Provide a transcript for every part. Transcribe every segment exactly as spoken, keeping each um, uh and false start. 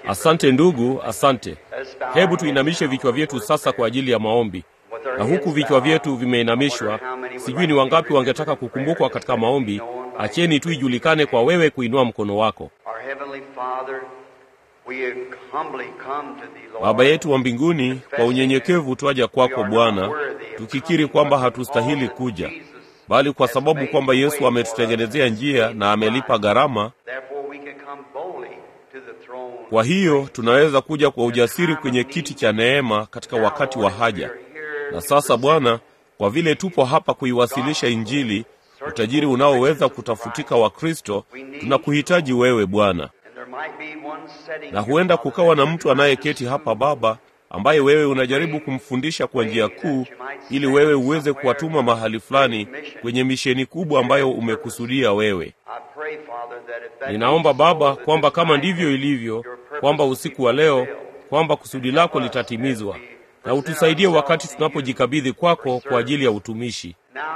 Asante ndugu, asante. Hebu tuinamishe vichwa vyetu sasa kwa ajili ya maombi. Na huku vichwa vyetu vimeinamishwa, sijui ni wangapi wangetaka kukumbukwa katika maombi. Acheni tu ijulikane kwa wewe kuinua mkono wako. Baba yetu wa mbinguni, kwa unyenyekevu twaja kwako Bwana, tukikiri kwamba hatustahili kuja, bali kwa sababu kwamba Yesu ametutengenezea njia na amelipa gharama. Kwa hiyo tunaweza kuja kwa ujasiri kwenye kiti cha neema katika wakati wa haja. Na sasa Bwana, kwa vile tupo hapa kuiwasilisha Injili, utajiri unaoweza kutafutika wa Kristo, tunakuhitaji wewe Bwana. Na huenda kukawa na mtu anayeketi hapa Baba, ambaye wewe unajaribu kumfundisha kwa njia kuu, ili wewe uweze kuwatuma mahali fulani kwenye misheni kubwa ambayo umekusudia wewe. Ninaomba Baba kwamba kama ndivyo ilivyo, kwamba usiku wa leo, kwamba kusudi lako litatimizwa. Na utusaidie wakati tunapojikabidhi kwako kwa ajili ya utumishi.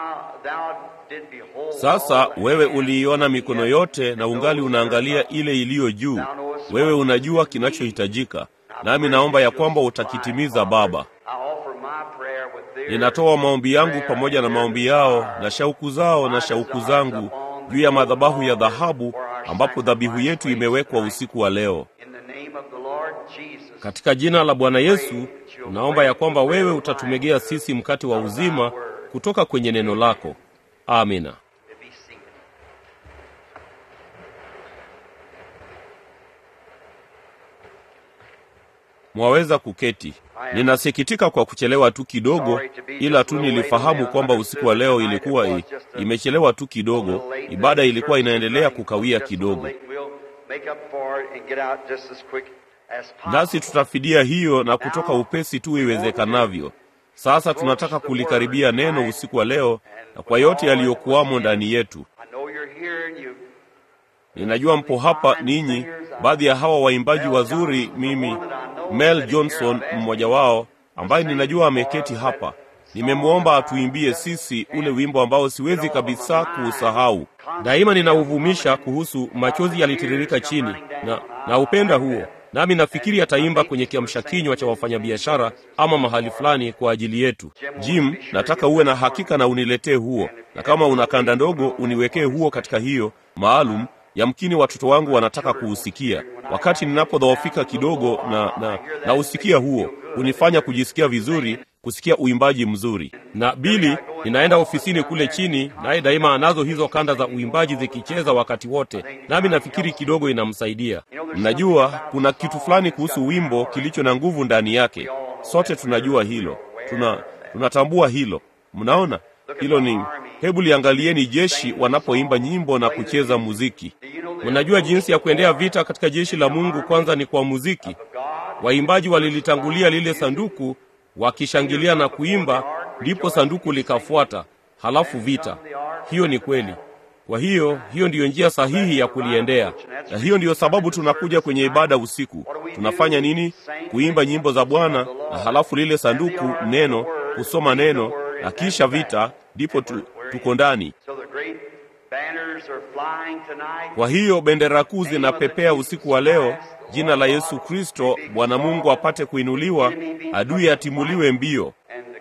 Sasa wewe uliiona mikono yote na ungali unaangalia ile iliyo juu. Wewe unajua kinachohitajika. Nami naomba ya kwamba utakitimiza Baba. Ninatoa maombi yangu pamoja na maombi yao na shauku zao na shauku zangu juu ya madhabahu ya dhahabu ambapo dhabihu yetu imewekwa usiku wa leo. Katika jina la Bwana Yesu, tunaomba ya kwamba wewe utatumegea sisi mkate wa uzima kutoka kwenye neno lako. Amina. Mwaweza kuketi. Ninasikitika kwa kuchelewa tu kidogo, ila tu nilifahamu kwamba usiku wa leo ilikuwa i, imechelewa tu kidogo. Ibada ilikuwa inaendelea kukawia kidogo. Nasi tutafidia hiyo na kutoka upesi tu iwezekanavyo. Sasa tunataka kulikaribia neno usiku wa leo na kwa yote yaliyokuwamo ndani yetu. Ninajua mpo hapa ninyi, baadhi ya hawa waimbaji wazuri. Mimi Mel Johnson mmoja wao, ambaye ninajua ameketi hapa. Nimemwomba atuimbie sisi ule wimbo ambao siwezi kabisa kuusahau. Daima ninauvumisha kuhusu machozi yalitiririka chini, na na upenda huo. Nami nafikiri ataimba kwenye kiamsha kinywa cha wafanyabiashara ama mahali fulani kwa ajili yetu. Jim, nataka uwe na hakika na uniletee huo. Na kama una kanda ndogo uniwekee huo katika hiyo maalum. Yamkini watoto wangu wanataka kuusikia. Wakati ninapodhoofika kidogo na na na usikia huo, unifanya kujisikia vizuri, kusikia uimbaji mzuri. Na Billy, ninaenda ofisini kule chini, naye daima anazo hizo kanda za uimbaji zikicheza wakati wote. Nami nafikiri kidogo inamsaidia. Mnajua kuna kitu fulani kuhusu wimbo kilicho na nguvu ndani yake. Sote tunajua hilo. Tuna tunatambua hilo. Mnaona? Hilo ni, hebu liangalieni jeshi wanapoimba nyimbo na kucheza muziki. Mnajua jinsi ya kuendea vita katika jeshi la Mungu kwanza ni kwa muziki. Waimbaji walilitangulia lile sanduku wakishangilia na kuimba, ndipo sanduku likafuata, halafu vita. Hiyo ni kweli. Kwa hiyo, hiyo ndiyo njia sahihi ya kuliendea. Na hiyo ndiyo sababu tunakuja kwenye ibada usiku. Tunafanya nini? Kuimba nyimbo za Bwana, na halafu lile sanduku, neno, kusoma neno, na kisha vita, ndipo tu, tuko ndani. Kwa hiyo bendera kuu zinapepea usiku wa leo. Jina la Yesu Kristo, Bwana Mungu apate kuinuliwa, adui atimuliwe mbio.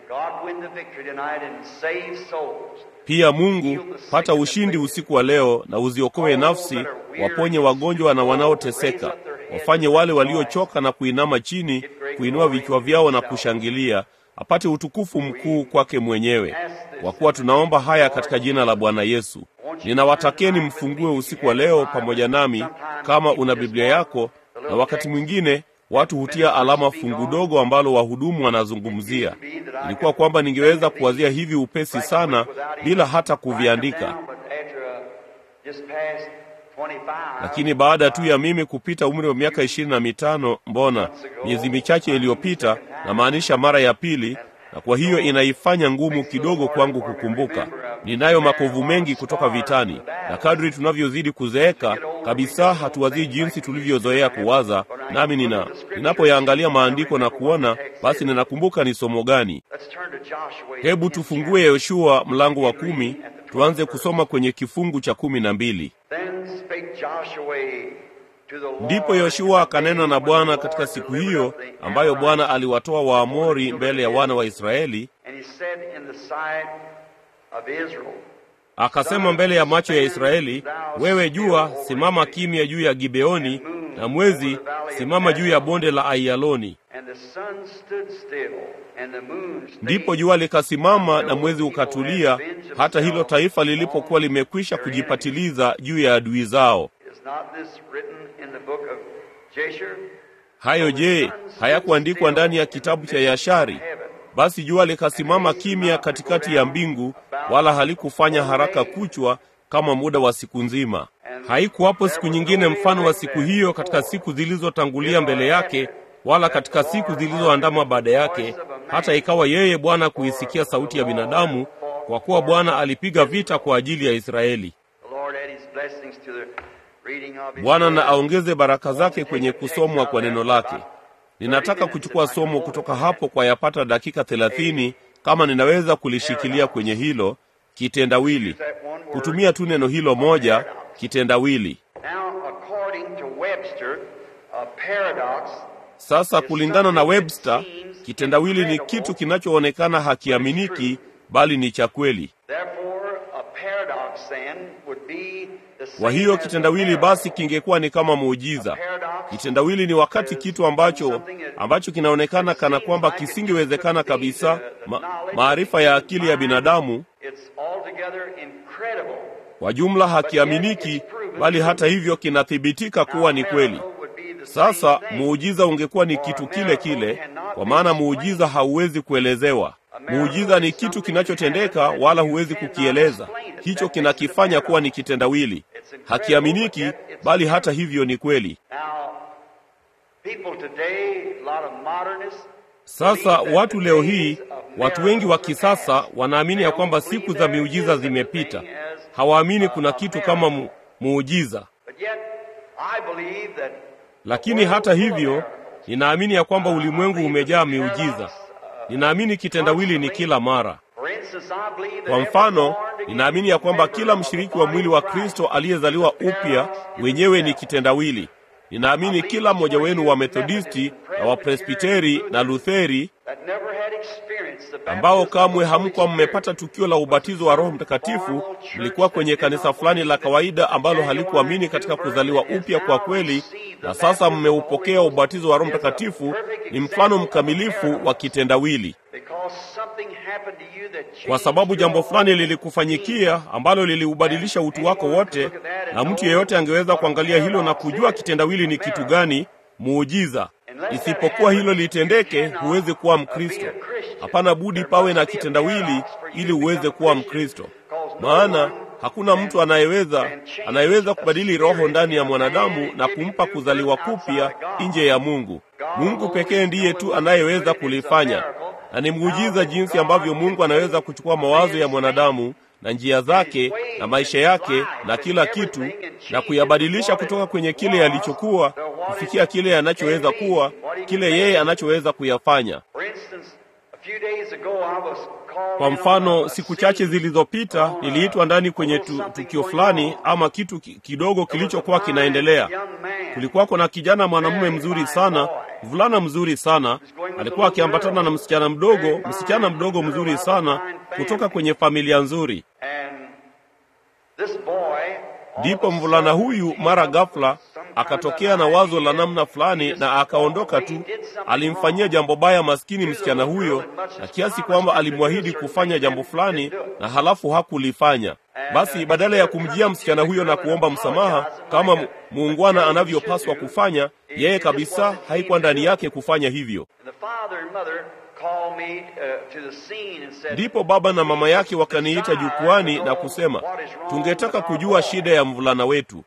Pia Mungu, pata ushindi usiku wa leo na uziokoe nafsi, waponye wagonjwa na wanaoteseka. Wafanye wale waliochoka na kuinama chini, kuinua vichwa vyao na kushangilia. Apate utukufu mkuu kwake mwenyewe. Kwa kuwa tunaomba haya katika jina la Bwana Yesu. Ninawatakeni mfungue usiku wa leo pamoja nami kama una Biblia yako, na wakati mwingine watu hutia alama fungu dogo ambalo wahudumu wanazungumzia. Ilikuwa kwamba ningeweza kuwazia hivi upesi sana bila hata kuviandika. Lakini baada tu ya mimi kupita umri wa miaka ishirini na mitano, mbona miezi michache iliyopita, na maanisha mara ya pili, na kwa hiyo inaifanya ngumu kidogo kwangu kukumbuka. Ninayo makovu mengi kutoka vitani, na kadri tunavyozidi kuzeeka kabisa hatuwazii jinsi tulivyozoea kuwaza. Nami nina ninapoyaangalia maandiko na kuona, basi ninakumbuka ni somo gani. Hebu tufungue Yoshua mlango wa kumi, tuanze kusoma kwenye kifungu cha kumi na mbili. Ndipo Yoshua akanena na Bwana katika siku hiyo ambayo Bwana aliwatoa Waamori mbele ya wana wa Israeli, akasema mbele ya macho ya Israeli, wewe jua, simama kimya juu ya Gibeoni, na mwezi, simama juu ya bonde la Aiyaloni. Ndipo jua likasimama na mwezi ukatulia, hata hilo taifa lilipokuwa limekwisha kujipatiliza juu ya adui zao. Hayo je, hayakuandikwa ndani ya kitabu cha Yashari? Basi jua likasimama kimya katikati ya mbingu, wala halikufanya haraka kuchwa kama muda wa siku nzima. Haikuwapo siku nyingine mfano wa siku hiyo katika siku zilizotangulia mbele yake, wala katika siku zilizoandama baada yake, hata ikawa yeye Bwana kuisikia sauti ya binadamu, kwa kuwa Bwana alipiga vita kwa ajili ya Israeli. Bwana na aongeze baraka zake kwenye kusomwa kwa neno lake. Ninataka kuchukua somo kutoka hapo kwa yapata dakika thelathini, kama ninaweza kulishikilia kwenye hilo kitendawili. Kutumia tu neno hilo moja, kitendawili. Sasa kulingana na Webster, kitendawili ni kitu kinachoonekana hakiaminiki bali ni cha kweli. Kwa hiyo kitendawili basi kingekuwa ni kama muujiza. Kitendawili ni wakati kitu ambacho ambacho kinaonekana kana kwamba kisingewezekana kabisa, ma, maarifa ya akili ya binadamu. Kwa jumla hakiaminiki, bali hata hivyo kinathibitika kuwa ni kweli. Sasa muujiza ungekuwa ni kitu kile kile, kwa maana muujiza hauwezi kuelezewa. Muujiza ni kitu kinachotendeka wala huwezi kukieleza. Hicho kinakifanya kuwa ni kitendawili. Hakiaminiki, bali hata hivyo ni kweli. Sasa watu leo hii, watu wengi wa kisasa wanaamini ya kwamba siku za miujiza zimepita. Hawaamini kuna kitu kama mu, muujiza. Lakini hata hivyo, ninaamini ya kwamba ulimwengu umejaa miujiza. Ninaamini kitendawili ni kila mara. Kwa mfano, ninaamini ya kwamba kila mshiriki wa mwili wa Kristo aliyezaliwa upya wenyewe ni kitendawili. Ninaamini kila mmoja wenu wa Methodisti na wa Presbiteri na Lutheri ambao kamwe hamkuwa mmepata tukio la ubatizo wa Roho Mtakatifu, mlikuwa kwenye kanisa fulani la kawaida ambalo halikuamini katika kuzaliwa upya kwa kweli, na sasa mmeupokea ubatizo wa Roho Mtakatifu, ni mfano mkamilifu wa kitendawili. Kwa sababu jambo fulani lilikufanyikia ambalo liliubadilisha utu wako wote, na mtu yeyote angeweza kuangalia hilo na kujua kitendawili ni kitu gani, muujiza. Isipokuwa hilo litendeke, huwezi kuwa Mkristo. Hapana budi pawe na kitendawili ili uweze kuwa Mkristo. Maana hakuna mtu anayeweza anayeweza kubadili roho ndani ya mwanadamu na kumpa kuzaliwa kupya nje ya Mungu. Mungu pekee ndiye tu anayeweza kulifanya. Na ni muujiza jinsi ambavyo Mungu anaweza kuchukua mawazo ya mwanadamu na njia zake na maisha yake na kila kitu na kuyabadilisha kutoka kwenye kile alichokuwa kufikia kile anachoweza kuwa, kile yeye anachoweza kuyafanya. Kwa mfano, siku chache zilizopita niliitwa ndani kwenye tu, tukio fulani ama kitu kidogo kilichokuwa kinaendelea. Kulikuwa kuna kijana mwanamume mzuri sana, mvulana mzuri sana, alikuwa akiambatana na msichana mdogo, msichana mdogo mzuri sana kutoka kwenye familia nzuri. Ndipo mvulana huyu mara ghafla akatokea na wazo la namna fulani na akaondoka tu. Alimfanyia jambo baya maskini msichana huyo, na kiasi kwamba alimwahidi kufanya jambo fulani na halafu hakulifanya. Basi badala ya kumjia msichana huyo na kuomba msamaha kama muungwana anavyopaswa kufanya, yeye kabisa haikuwa ndani yake kufanya hivyo. Ndipo baba na mama yake wakaniita jukwani na kusema, tungetaka kujua shida ya mvulana wetu.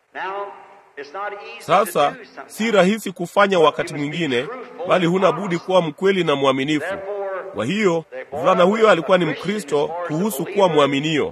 Sasa si rahisi kufanya wakati mwingine, bali huna budi kuwa mkweli na mwaminifu. Kwa hiyo mvulana huyo alikuwa ni Mkristo kuhusu kuwa mwaminio.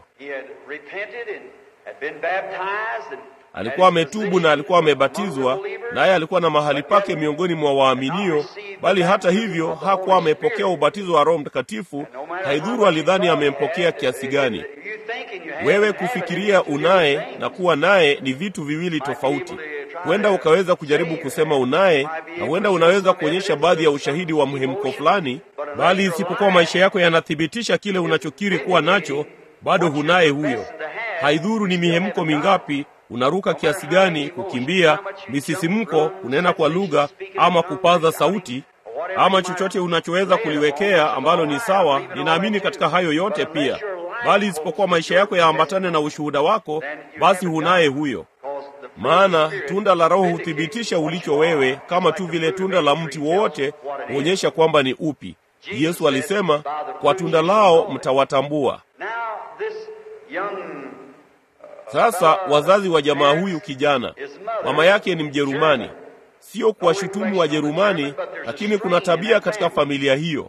Alikuwa ametubu na alikuwa amebatizwa, naye alikuwa na mahali pake miongoni mwa waaminio, bali hata hivyo hakuwa amepokea ubatizo wa Roho Mtakatifu. Haidhuru alidhani amempokea kiasi gani. Wewe kufikiria unaye na kuwa naye ni vitu viwili tofauti. Huenda ukaweza kujaribu kusema unaye, na huenda unaweza kuonyesha baadhi ya ushahidi wa mhemko fulani, bali isipokuwa maisha yako yanathibitisha kile unachokiri kuwa nacho, bado hunaye huyo. Haidhuru ni mihemko mingapi, unaruka kiasi gani, kukimbia, misisimko, kunena kwa lugha, ama kupaza sauti, ama chochote unachoweza kuliwekea ambalo ni sawa. Ninaamini katika hayo yote pia, bali isipokuwa maisha yako yaambatane na ushuhuda wako, basi hunaye huyo. Maana tunda la Roho huthibitisha ulicho wewe, kama tu vile tunda la mti wowote huonyesha kwamba ni upi. Yesu alisema, kwa tunda lao mtawatambua. Sasa wazazi wa jamaa huyu kijana, mama yake ni Mjerumani. Sio kuwashutumu Wajerumani, lakini kuna tabia katika familia hiyo,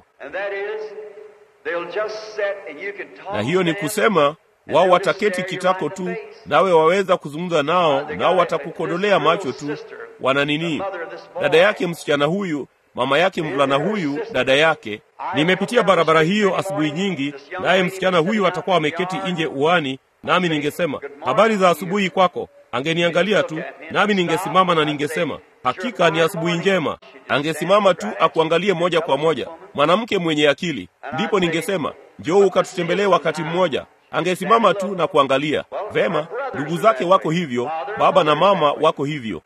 na hiyo ni kusema wao wataketi kitako tu, nawe waweza kuzungumza nao, nao watakukodolea macho tu. Wana nini? Dada yake msichana huyu, mama yake mvulana huyu, dada yake. Nimepitia barabara hiyo asubuhi nyingi, naye msichana huyu atakuwa ameketi nje uani, nami ningesema, habari za asubuhi kwako. Angeniangalia tu, nami ningesimama na ningesema, hakika ni asubuhi njema. Angesimama tu akuangalie moja kwa moja, mwanamke mwenye akili. Ndipo ningesema, njoo ukatutembelee wakati mmoja. Angesimama tu na kuangalia. Vema, ndugu zake wako hivyo, baba na mama wako hivyo.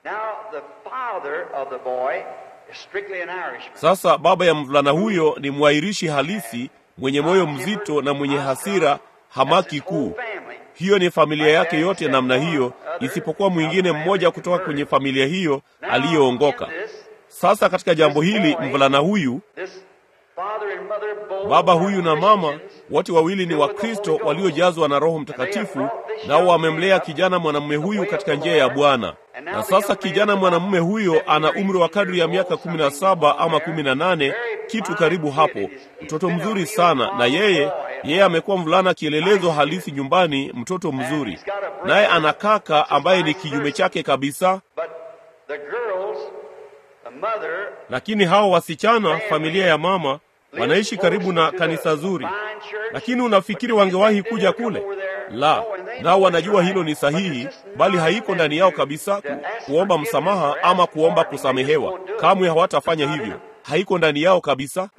Sasa baba ya mvulana huyo ni Mwairishi halisi, mwenye moyo mzito na mwenye hasira, hamaki kuu. Hiyo ni familia yake yote namna hiyo, isipokuwa mwingine mmoja kutoka kwenye familia hiyo aliyeongoka. Sasa katika jambo hili, mvulana huyu, baba huyu na mama wote wawili ni Wakristo waliojazwa na Roho Mtakatifu, nao wamemlea kijana mwanamume huyu katika njia ya Bwana. Na sasa kijana mwanamume huyo ana umri wa kadri ya miaka kumi na saba ama kumi na nane, kitu karibu hapo. Mtoto mzuri sana, na yeye yeye amekuwa mvulana kielelezo halisi nyumbani, mtoto mzuri. Naye ana kaka ambaye ni kinyume chake kabisa. Lakini hao wasichana, familia ya mama, wanaishi karibu na kanisa zuri. Lakini unafikiri wangewahi kuja kule? La, nao wanajua hilo ni sahihi, bali haiko ndani yao kabisa ku, kuomba msamaha ama kuomba kusamehewa. Kamwe hawatafanya hivyo. Haiko ndani yao kabisa.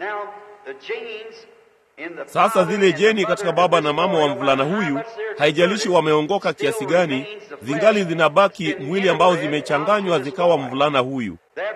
Sasa zile jeni katika baba na mama wa mvulana huyu, haijalishi wameongoka kiasi gani, zingali zinabaki mwili ambao zimechanganywa zikawa mvulana huyu.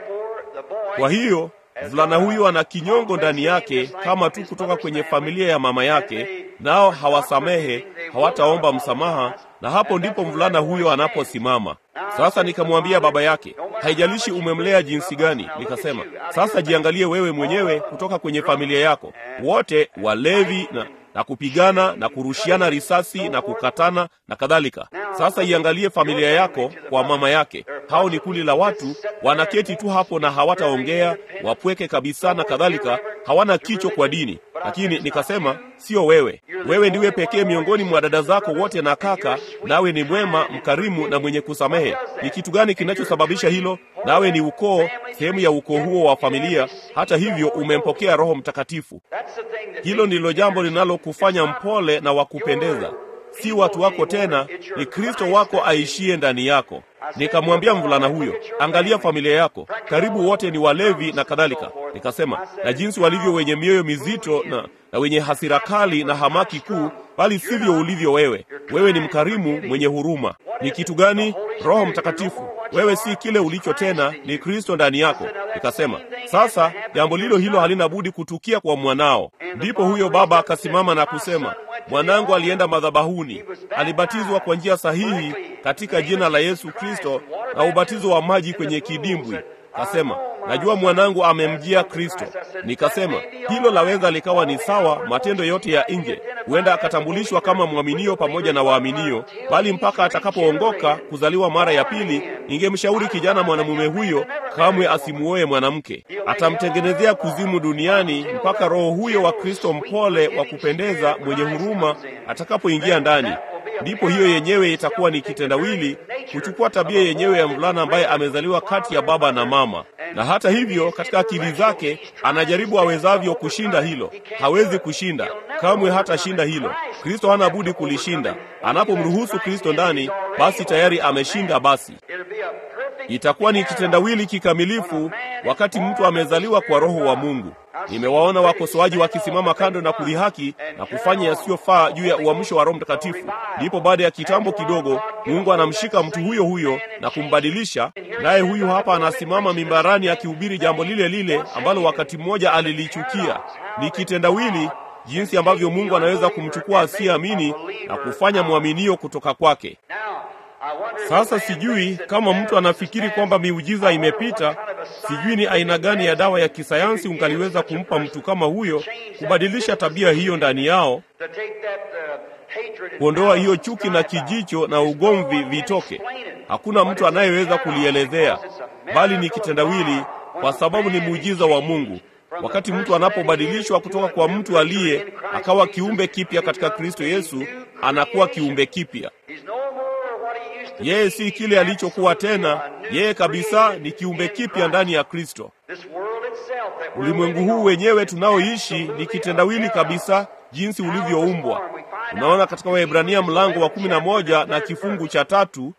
Kwa hiyo mvulana huyu ana kinyongo ndani yake, kama tu kutoka kwenye familia ya mama yake, nao hawasamehe, hawataomba msamaha, na hapo ndipo mvulana huyo anaposimama. Sasa nikamwambia baba yake, haijalishi umemlea jinsi gani. Nikasema, sasa jiangalie wewe mwenyewe kutoka kwenye familia yako. Wote walevi na na kupigana na kurushiana risasi na kukatana na kadhalika. Sasa iangalie familia yako kwa mama yake. Hao ni kundi la watu wanaketi tu hapo na hawataongea, wapweke kabisa na kadhalika, hawana kicho kwa dini. Lakini nikasema, sio wewe. Wewe ndiwe pekee miongoni mwa dada zako wote na kaka, nawe ni mwema, mkarimu na mwenye kusamehe. Ni kitu gani kinachosababisha hilo? Nawe ni ukoo, sehemu ya ukoo huo wa familia. Hata hivyo umempokea Roho Mtakatifu. Hilo ndilo jambo linalokufanya mpole na wakupendeza. Si watu wako tena, ni Kristo wako aishie ndani yako. Nikamwambia mvulana huyo, angalia familia yako, karibu wote ni walevi na kadhalika. Nikasema, na jinsi walivyo wenye mioyo mizito na, na wenye hasira kali na hamaki kuu, bali sivyo ulivyo wewe. Wewe ni mkarimu, mwenye huruma. Ni kitu gani? Roho Mtakatifu. Wewe si kile ulicho tena, ni Kristo ndani yako. Nikasema, sasa jambo lilo hilo halina budi kutukia kwa mwanao. Ndipo huyo baba akasimama na kusema, mwanangu alienda madhabahuni, alibatizwa kwa njia sahihi katika jina la Yesu Kristo na ubatizo wa maji kwenye kidimbwi. Kasema, najua mwanangu amemjia Kristo. Nikasema, hilo laweza likawa ni sawa, matendo yote ya nje. Huenda akatambulishwa kama mwaminio pamoja na waaminio, bali mpaka atakapoongoka kuzaliwa mara ya pili, ningemshauri kijana mwanamume huyo kamwe asimuoe mwanamke. Atamtengenezea kuzimu duniani mpaka roho huyo wa Kristo mpole wa kupendeza, mwenye huruma, atakapoingia ndani. Ndipo hiyo yenyewe itakuwa ni kitendawili, kuchukua tabia yenyewe ya mvulana ambaye amezaliwa kati ya baba na mama. Na hata hivyo, katika akili zake anajaribu awezavyo kushinda hilo. Hawezi kushinda, kamwe hata shinda hilo. Kristo hana budi kulishinda. Anapomruhusu Kristo ndani, basi tayari ameshinda. Basi Itakuwa ni kitendawili kikamilifu wakati mtu amezaliwa kwa Roho wa Mungu. Nimewaona wakosoaji wakisimama kando na kudhihaki na kufanya yasiyofaa juu ya uamsho wa Roho Mtakatifu. Ndipo baada ya kitambo kidogo Mungu anamshika mtu huyo huyo na kumbadilisha, naye huyu hapa anasimama mimbarani akihubiri jambo lile lile ambalo wakati mmoja alilichukia. Ni kitendawili jinsi ambavyo Mungu anaweza kumchukua asiyeamini na kufanya mwaminio kutoka kwake. Sasa sijui kama mtu anafikiri kwamba miujiza imepita. Sijui ni aina gani ya dawa ya kisayansi ungaliweza kumpa mtu kama huyo kubadilisha tabia hiyo ndani yao, kuondoa hiyo chuki na kijicho na ugomvi vitoke. Hakuna mtu anayeweza kulielezea, bali ni kitendawili kwa sababu ni muujiza wa Mungu. Wakati mtu anapobadilishwa kutoka kwa mtu aliye akawa kiumbe kipya katika Kristo Yesu, anakuwa kiumbe kipya. Yeye si kile alichokuwa tena, yeye kabisa ni kiumbe kipya ndani ya Kristo. Ulimwengu huu wenyewe tunaoishi ni kitendawili kabisa jinsi ulivyoumbwa. Unaona katika Waebrania mlango wa kumi na moja na kifungu cha tatu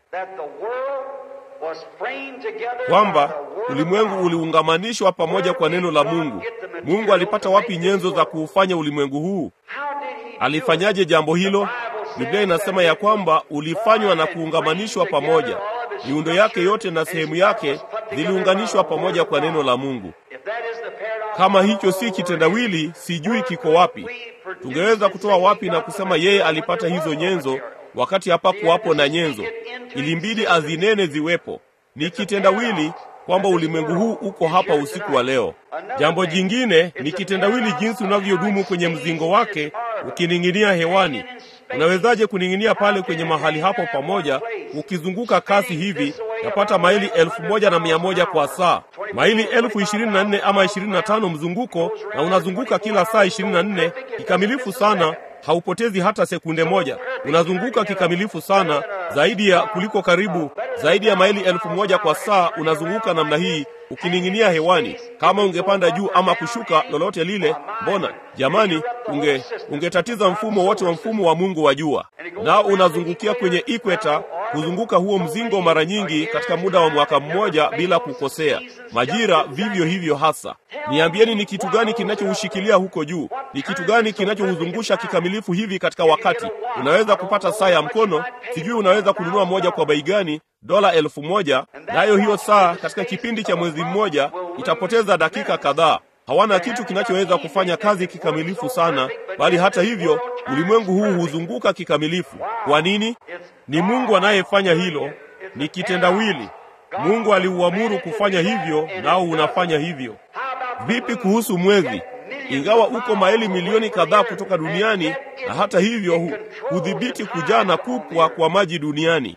kwamba ulimwengu uliungamanishwa pamoja kwa neno la Mungu. Mungu alipata wapi nyenzo za kuufanya ulimwengu huu? Alifanyaje jambo hilo? Biblia inasema ya kwamba ulifanywa na kuungamanishwa pamoja. Miundo yake yote na sehemu yake ziliunganishwa pamoja kwa neno la Mungu. Kama hicho si kitendawili, sijui kiko wapi. Tungeweza kutoa wapi na kusema yeye alipata hizo nyenzo wakati hapakuwapo na nyenzo? Ilimbidi azinene ziwepo. Ni kitendawili kwamba ulimwengu huu uko hapa usiku wa leo. Jambo jingine ni kitendawili jinsi unavyodumu kwenye mzingo wake ukining'inia hewani. Unawezaje kuning'inia pale kwenye mahali hapo pamoja ukizunguka kasi hivi yapata maili elfu moja na mia moja kwa saa, maili elfu ishirini na nne ama ishirini na tano mzunguko, na unazunguka kila saa ishirini na nne kikamilifu sana, haupotezi hata sekunde moja. Unazunguka kikamilifu sana, zaidi ya kuliko karibu zaidi ya maili elfu moja kwa saa. Unazunguka namna hii ukining'inia hewani. Kama ungepanda juu ama kushuka lolote lile, mbona jamani, unge ungetatiza mfumo wote wa mfumo wa Mungu wa jua. Na unazungukia kwenye ikweta, kuzunguka huo mzingo mara nyingi katika muda wa mwaka mmoja bila kukosea. Majira vivyo hivyo hasa. Niambieni, ni kitu gani kinachoushikilia huko juu? Ni kitu gani kinachouzungusha kikamilifu hivi katika wakati? Unaweza kupata saa ya mkono, sijui unaweza kununua moja kwa bei gani, dola elfu moja, nayo hiyo saa katika kipindi cha mwezi mmoja itapoteza dakika kadhaa. Hawana kitu kinachoweza kufanya kazi kikamilifu sana, bali hata hivyo ulimwengu huu huzunguka kikamilifu. Kwa nini? Ni Mungu anayefanya hilo. Ni kitendawili. Mungu aliuamuru kufanya hivyo, nao unafanya hivyo. Vipi kuhusu mwezi? Ingawa uko maili milioni kadhaa kutoka duniani, na hata hivyo hu, hudhibiti kujaa na kupwa kwa maji duniani.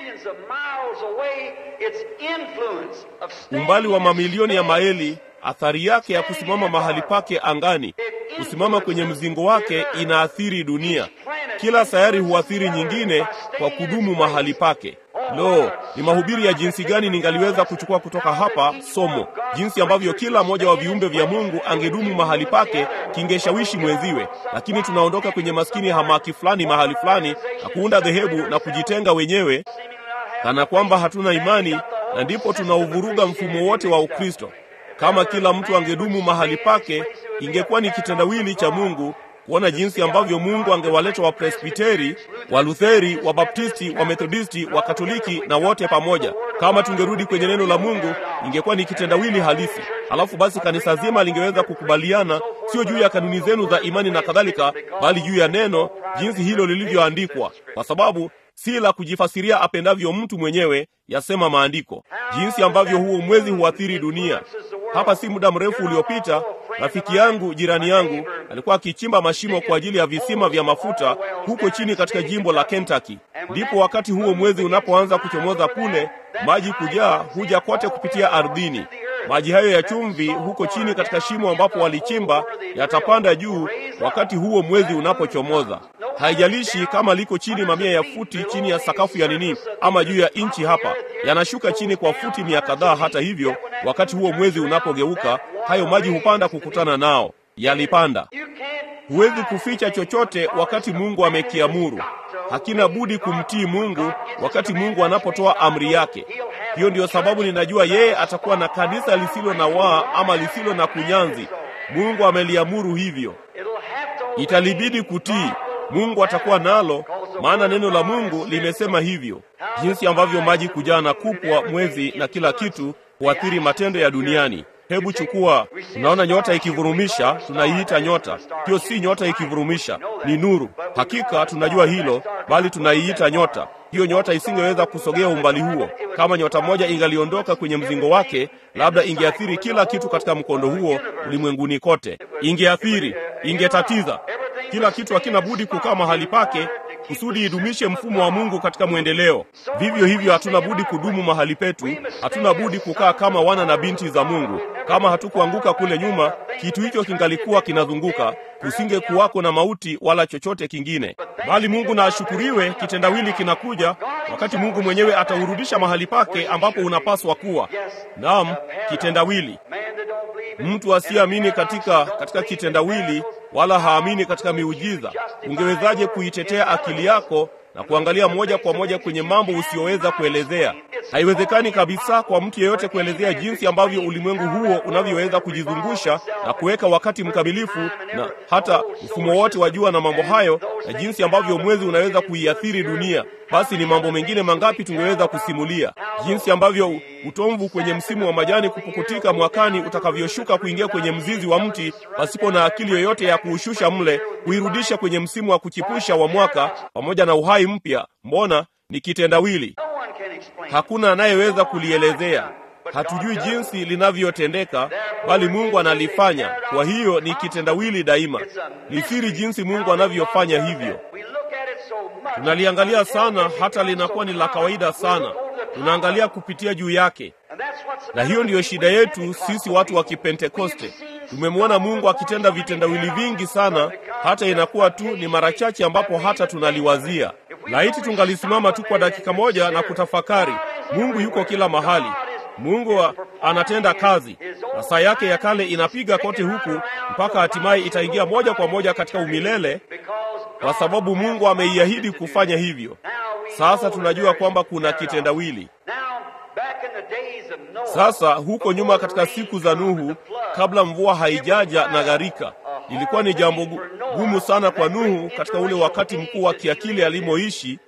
Umbali wa mamilioni ya maili, athari yake ya kusimama mahali pake angani, kusimama kwenye mzingo wake, inaathiri dunia. Kila sayari huathiri nyingine kwa kudumu mahali pake. Lo, ni mahubiri ya jinsi gani ningaliweza kuchukua kutoka hapa somo, jinsi ambavyo kila mmoja wa viumbe vya Mungu angedumu mahali pake, kingeshawishi mwenziwe. Lakini tunaondoka kwenye maskini hamaki fulani mahali fulani na kuunda dhehebu na kujitenga wenyewe kana kwamba hatuna imani, na ndipo tunauvuruga mfumo wote wa Ukristo. Kama kila mtu angedumu mahali pake, ingekuwa ni kitendawili cha Mungu kuona jinsi ambavyo Mungu angewaleta wa Presbiteri, wa Lutheri, wa Baptisti, wa Methodisti, wa Katoliki na wote pamoja. Kama tungerudi kwenye neno la Mungu, ingekuwa ni kitendawili halisi. Alafu basi kanisa zima lingeweza kukubaliana, sio juu ya kanuni zenu za imani na kadhalika, bali juu ya neno, jinsi hilo lilivyoandikwa, kwa sababu si la kujifasiria apendavyo mtu mwenyewe, yasema maandiko. Jinsi ambavyo huo mwezi huathiri dunia. Hapa si muda mrefu uliopita, rafiki yangu, jirani yangu, alikuwa akichimba mashimo kwa ajili ya visima vya mafuta huko chini katika jimbo la Kentucky. Ndipo wakati huo mwezi unapoanza kuchomoza kule, maji kujaa huja kote kupitia ardhini. Maji hayo ya chumvi huko chini katika shimo ambapo walichimba yatapanda juu wakati huo mwezi unapochomoza. Haijalishi kama liko chini mamia ya futi chini ya sakafu ya nini ama juu ya inchi hapa, yanashuka chini kwa futi mia kadhaa. Hata hivyo, wakati huo mwezi unapogeuka, hayo maji hupanda kukutana nao. Yalipanda. Huwezi kuficha chochote wakati Mungu amekiamuru. Hakina budi kumtii Mungu wakati Mungu anapotoa amri yake. Hiyo ndiyo sababu ninajua yeye atakuwa na kanisa lisilo na waa ama lisilo na kunyanzi. Mungu ameliamuru hivyo. Italibidi kutii. Mungu atakuwa nalo, maana neno la Mungu limesema hivyo. Jinsi ambavyo maji kujaa na kupwa, mwezi na kila kitu huathiri matendo ya duniani. Hebu chukua, tunaona nyota ikivurumisha, tunaiita nyota. Hiyo si nyota ikivurumisha, ni nuru. Hakika tunajua hilo, bali tunaiita nyota. Hiyo nyota isingeweza kusogea umbali huo. Kama nyota moja ingaliondoka kwenye mzingo wake, labda ingeathiri kila kitu katika mkondo huo ulimwenguni kote. Ingeathiri, ingetatiza. Kila kitu hakina budi kukaa mahali pake kusudi idumishe mfumo wa Mungu katika mwendeleo. Vivyo hivyo hatuna budi kudumu mahali petu, hatuna budi kukaa kama wana na binti za Mungu. Kama hatukuanguka kule nyuma, kitu hicho kingalikuwa kinazunguka, kusinge kuwako na mauti wala chochote kingine. Bali Mungu na ashukuriwe, kitendawili kinakuja wakati Mungu mwenyewe ataurudisha mahali pake ambapo unapaswa kuwa. Naam, kitendawili. Mtu asiamini katika katika kitendawili wala haamini katika miujiza, ungewezaje kuitetea akili yako na kuangalia moja kwa moja kwenye mambo usiyoweza kuelezea? Haiwezekani kabisa kwa mtu yeyote kuelezea jinsi ambavyo ulimwengu huo unavyoweza kujizungusha na kuweka wakati mkamilifu, na hata mfumo wote wa jua na mambo hayo, na jinsi ambavyo mwezi unaweza kuiathiri dunia. Basi ni mambo mengine mangapi tungeweza kusimulia? Jinsi ambavyo utomvu kwenye msimu wa majani kupukutika mwakani utakavyoshuka kuingia kwenye mzizi wa mti pasipo na akili yoyote ya kuushusha mle, kuirudisha kwenye msimu wa kuchipusha wa mwaka pamoja na uhai mpya. Mbona ni kitendawili. Hakuna anayeweza kulielezea. Hatujui jinsi linavyotendeka, bali Mungu analifanya. Kwa hiyo ni kitendawili daima. Ni siri jinsi Mungu anavyofanya hivyo. Tunaliangalia sana hata linakuwa ni la kawaida sana. Tunaangalia kupitia juu yake. Na hiyo ndiyo shida yetu sisi watu wa Kipentekoste. Tumemwona Mungu akitenda vitendawili vingi sana, hata inakuwa tu ni mara chache ambapo hata tunaliwazia. Laiti tungalisimama tu kwa dakika moja na kutafakari. Mungu yuko kila mahali. Mungu wa, anatenda kazi. Na saa yake ya kale inapiga kote huku mpaka hatimaye itaingia moja kwa moja katika umilele, kwa sababu Mungu ameiahidi kufanya hivyo. Sasa tunajua kwamba kuna kitendawili. Sasa huko nyuma katika siku za Nuhu, kabla mvua haijaja na gharika, ilikuwa ni jambo gumu sana kwa Nuhu katika ule wakati mkuu wa kiakili alimoishi,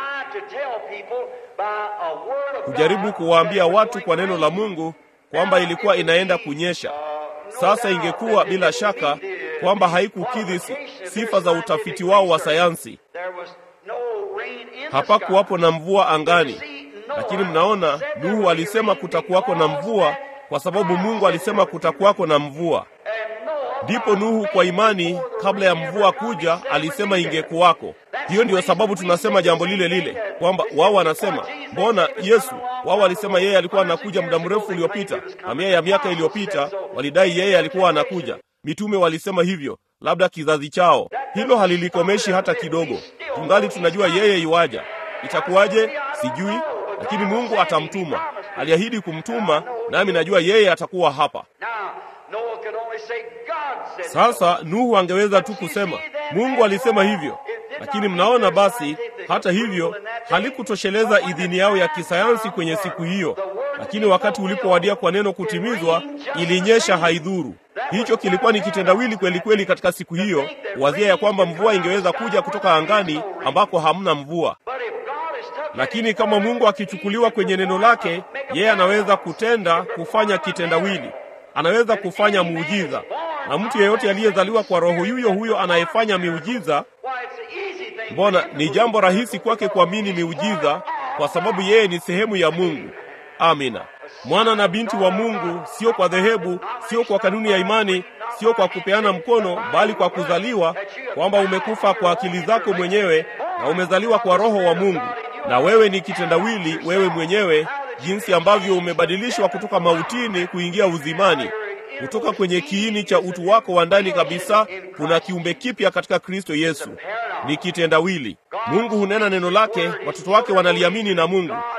kujaribu kuwaambia watu kwa neno la Mungu kwamba ilikuwa inaenda kunyesha. Sasa ingekuwa bila shaka kwamba haikukidhi sifa za utafiti wao wa sayansi. Hapakuwapo na mvua angani. Lakini mnaona, Nuhu alisema kutakuwako na mvua kwa sababu Mungu alisema kutakuwako na mvua. Ndipo Nuhu kwa imani, kabla ya mvua kuja, alisema ingekuwako. Hiyo ndiyo sababu tunasema jambo lile lile, kwamba wao wanasema, mbona Yesu? Wao walisema yeye alikuwa anakuja muda mrefu uliopita, mamia ya miaka iliyopita, walidai yeye alikuwa anakuja. Mitume walisema hivyo, labda kizazi chao. Hilo halilikomeshi hata kidogo. Tungali tunajua yeye yuaja. Itakuwaje? Sijui, lakini Mungu atamtuma. Aliahidi kumtuma, nami najua yeye atakuwa hapa. Sasa Nuhu angeweza tu kusema, Mungu alisema hivyo. Lakini mnaona basi, hata hivyo, halikutosheleza idhini yao ya kisayansi kwenye siku hiyo. Lakini wakati ulipowadia kwa neno kutimizwa, ilinyesha haidhuru. Hicho kilikuwa ni kitendawili kweli kweli katika siku hiyo, wazia ya kwamba mvua ingeweza kuja kutoka angani ambako hamna mvua. Lakini kama Mungu akichukuliwa kwenye neno lake, yeye anaweza kutenda, kufanya kitendawili. Anaweza kufanya muujiza. Na mtu yeyote aliyezaliwa kwa roho yuyo huyo anayefanya miujiza, mbona ni jambo rahisi kwake kuamini miujiza, kwa sababu yeye ni sehemu ya Mungu. Amina. Mwana na binti wa Mungu, sio kwa dhehebu, sio kwa kanuni ya imani, sio kwa kupeana mkono, bali kwa kuzaliwa, kwamba umekufa kwa akili zako mwenyewe na umezaliwa kwa roho wa Mungu. Na wewe ni kitendawili, wewe mwenyewe, jinsi ambavyo umebadilishwa kutoka mautini kuingia uzimani. Kutoka kwenye kiini cha utu wako wa ndani kabisa, kuna kiumbe kipya katika Kristo Yesu. Ni kitendawili. Mungu hunena neno lake, watoto wake wanaliamini na Mungu.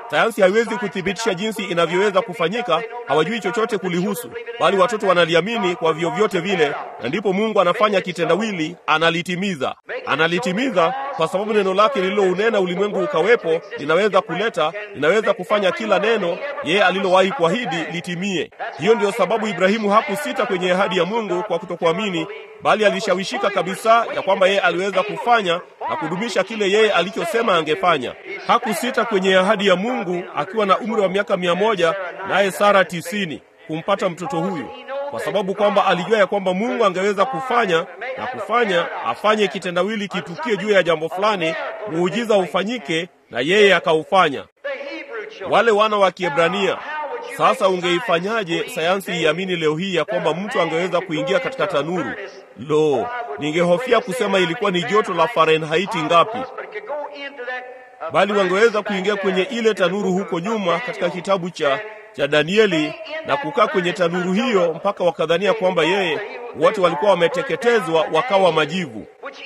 Sayansi haiwezi kuthibitisha jinsi inavyoweza kufanyika, hawajui chochote kulihusu, bali watoto wanaliamini kwa vyovyote vile, na ndipo Mungu anafanya kitendawili, analitimiza. Analitimiza kwa sababu neno lake lililounena ulimwengu ukawepo linaweza kuleta, linaweza kufanya kila neno yeye alilowahi kuahidi litimie. Hiyo ndio sababu Ibrahimu hakusita kwenye ahadi ya Mungu kwa kutokuamini, bali alishawishika kabisa ya kwamba yeye aliweza kufanya na kudumisha kile yeye alichosema angefanya. Hakusita kwenye ahadi ya Mungu akiwa na umri wa miaka mia moja naye Sara tisini kumpata mtoto huyu, kwa sababu kwamba alijua ya kwamba Mungu angeweza kufanya na kufanya afanye kitendawili kitukie juu ya jambo fulani, muujiza ufanyike, na yeye akaufanya. Wale wana wa Kiebrania, sasa ungeifanyaje sayansi iamini leo hii ya kwamba mtu angeweza kuingia katika tanuru? Lo, ningehofia kusema ilikuwa ni joto la Fahrenheit ngapi, bali wangeweza kuingia kwenye ile tanuru huko nyuma katika kitabu cha cha Danieli na kukaa kwenye tanuru hiyo mpaka wakadhania kwamba yeye, wote walikuwa wameteketezwa wakawa majivu,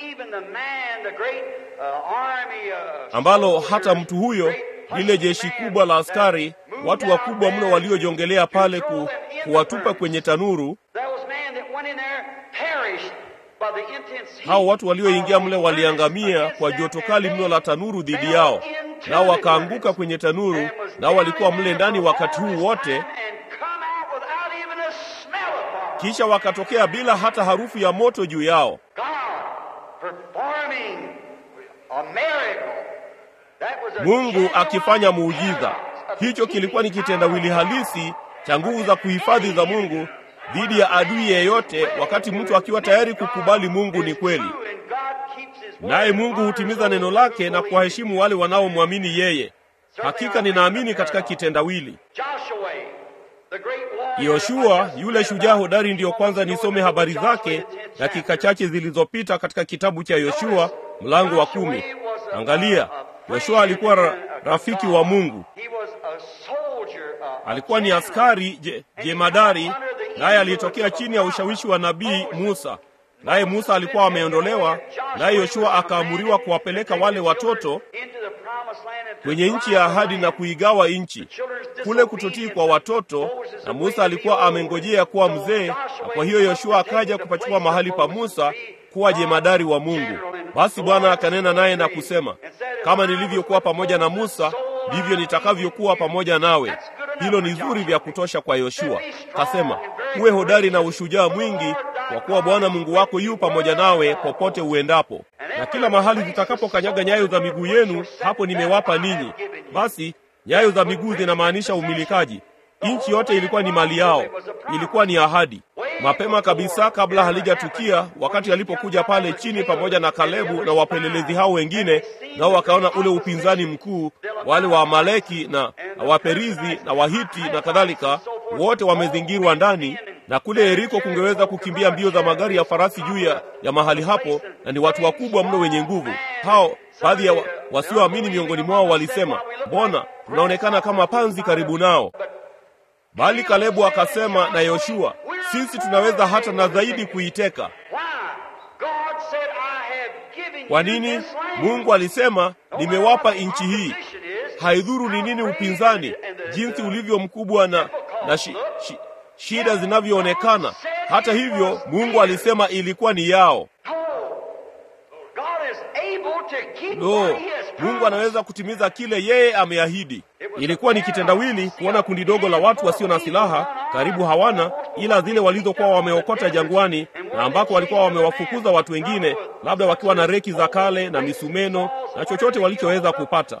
ambalo hata mtu huyo, lile jeshi kubwa la askari, watu wakubwa mno waliojongelea pale ku, kuwatupa kwenye tanuru, hao watu walioingia mle waliangamia kwa joto kali mno la tanuru dhidi yao, nao wakaanguka kwenye tanuru, nao walikuwa mle ndani wakati huu wote, kisha wakatokea bila hata harufu ya moto juu yao. Mungu akifanya muujiza. Hicho kilikuwa ni kitendawili halisi cha nguvu za kuhifadhi za Mungu dhidi ya adui yeyote, wakati mtu akiwa tayari kukubali Mungu ni kweli. Naye Mungu hutimiza neno lake na kuwaheshimu wale wanaomwamini yeye. Hakika ninaamini katika kitendawili. Yoshua yule shujaa hodari, ndiyo kwanza nisome habari zake dakika chache zilizopita katika kitabu cha Yoshua mlango wa kumi. Angalia, Yoshua alikuwa ra, rafiki wa Mungu. Alikuwa ni askari je, jemadari, naye alitokea chini ya ushawishi wa nabii Musa. Naye Musa alikuwa ameondolewa, naye Yoshua akaamuriwa kuwapeleka wale watoto kwenye nchi ya ahadi na kuigawa nchi. Kule kutotii kwa watoto, na Musa alikuwa amengojea kuwa mzee, na kwa hiyo Yoshua akaja kupachukua mahali pa Musa kuwa jemadari wa Mungu. Basi Bwana akanena naye na kusema, kama nilivyokuwa pamoja na Musa, ndivyo nitakavyokuwa pamoja nawe. Hilo ni zuri vya kutosha kwa Yoshua. Kasema, uwe hodari na ushujaa mwingi, kwa kuwa Bwana Mungu wako yu pamoja nawe popote uendapo. Na kila mahali zitakapokanyaga nyayo za miguu yenu, hapo nimewapa ninyi. Basi nyayo za miguu zinamaanisha umilikaji. Nchi yote ilikuwa ni mali yao, ilikuwa ni ahadi. Mapema kabisa kabla halijatukia, wakati alipokuja pale chini pamoja na Kalebu na wapelelezi hao wengine, nao wakaona ule upinzani mkuu, wale wa Amaleki na, na Waperizi na Wahiti na kadhalika, wote wamezingirwa ndani, na kule Yeriko kungeweza kukimbia mbio za magari ya farasi juu ya, ya mahali hapo, na ni watu wakubwa mno wenye nguvu. Hao baadhi ya wa, wasioamini miongoni mwao walisema, mbona tunaonekana kama panzi karibu nao? Bali Kalebu akasema na Yoshua, sisi tunaweza hata na zaidi kuiteka. Kwa nini? Mungu alisema, nimewapa nchi hii. Haidhuru ni nini upinzani, jinsi ulivyo mkubwa na, na shi, shi, shida zinavyoonekana. Hata hivyo Mungu alisema ilikuwa ni yao. Lo, Mungu anaweza kutimiza kile yeye ameahidi. Ilikuwa ni kitendawili kuona kundi dogo la watu wasio na silaha, karibu hawana ila zile walizokuwa wameokota jangwani, na ambako walikuwa wamewafukuza watu wengine, labda wakiwa na reki za kale na misumeno na chochote walichoweza kupata,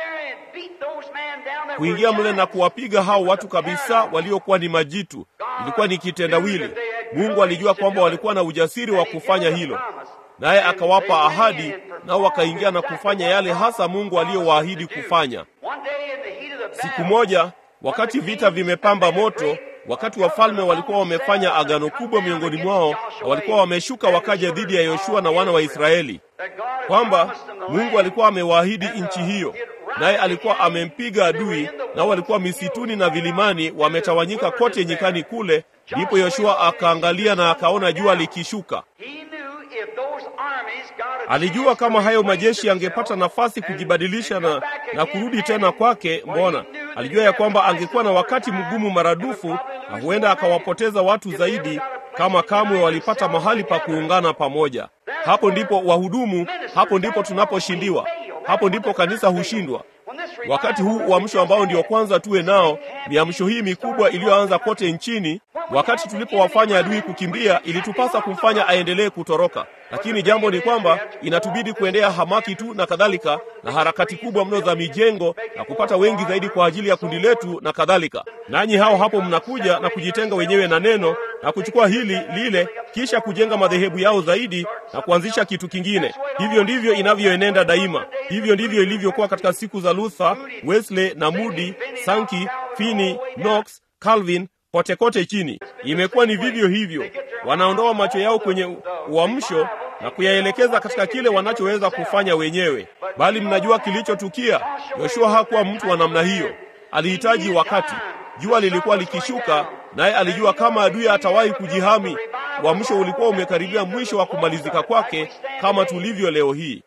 kuingia mle na kuwapiga hao watu kabisa waliokuwa ni majitu. Ilikuwa ni kitendawili. Mungu alijua kwamba walikuwa na ujasiri wa kufanya hilo, naye akawapa ahadi, nao wakaingia na kufanya yale hasa Mungu aliyowaahidi kufanya. Siku moja, wakati vita vimepamba moto, wakati wafalme walikuwa wamefanya agano kubwa miongoni mwao, na walikuwa wameshuka wakaja dhidi ya Yoshua na wana wa Israeli, kwamba Mungu alikuwa amewaahidi nchi hiyo, naye alikuwa amempiga adui, nao walikuwa misituni na vilimani wametawanyika kote nyikani kule. Ndipo Yoshua akaangalia na akaona jua likishuka. Alijua kama hayo majeshi yangepata nafasi kujibadilisha na, na kurudi tena kwake. Mbona alijua ya kwamba angekuwa na wakati mgumu maradufu, na huenda akawapoteza watu zaidi kama kamwe walipata mahali pa kuungana pamoja. Hapo ndipo wahudumu, hapo ndipo tunaposhindiwa, hapo ndipo kanisa hushindwa. Wakati huu uamsho ambao ndio kwanza tuwe nao, miamsho hii mikubwa iliyoanza kote nchini, wakati tulipowafanya adui kukimbia, ilitupasa kumfanya aendelee kutoroka. Lakini jambo ni kwamba inatubidi kuendea hamaki tu na kadhalika, na harakati kubwa mno za mijengo na kupata wengi zaidi kwa ajili ya kundi letu na kadhalika. Nanyi hao hapo mnakuja na kujitenga wenyewe na neno na kuchukua hili lile, kisha kujenga madhehebu yao zaidi na kuanzisha kitu kingine. Hivyo ndivyo inavyoenenda daima. Hivyo ndivyo ilivyokuwa katika siku za Luther, Wesley na Moody, Sankey, Finney, Knox, Calvin, kote kote chini. Imekuwa ni vivyo hivyo. Wanaondoa macho yao kwenye uamsho na kuyaelekeza katika kile wanachoweza kufanya wenyewe. Bali mnajua kilichotukia. Yoshua hakuwa mtu wa namna hiyo. Alihitaji wakati. Jua lilikuwa likishuka, naye alijua kama adui atawahi kujihami. Uamsho ulikuwa umekaribia mwisho wa kumalizika kwake, kama tulivyo leo hii.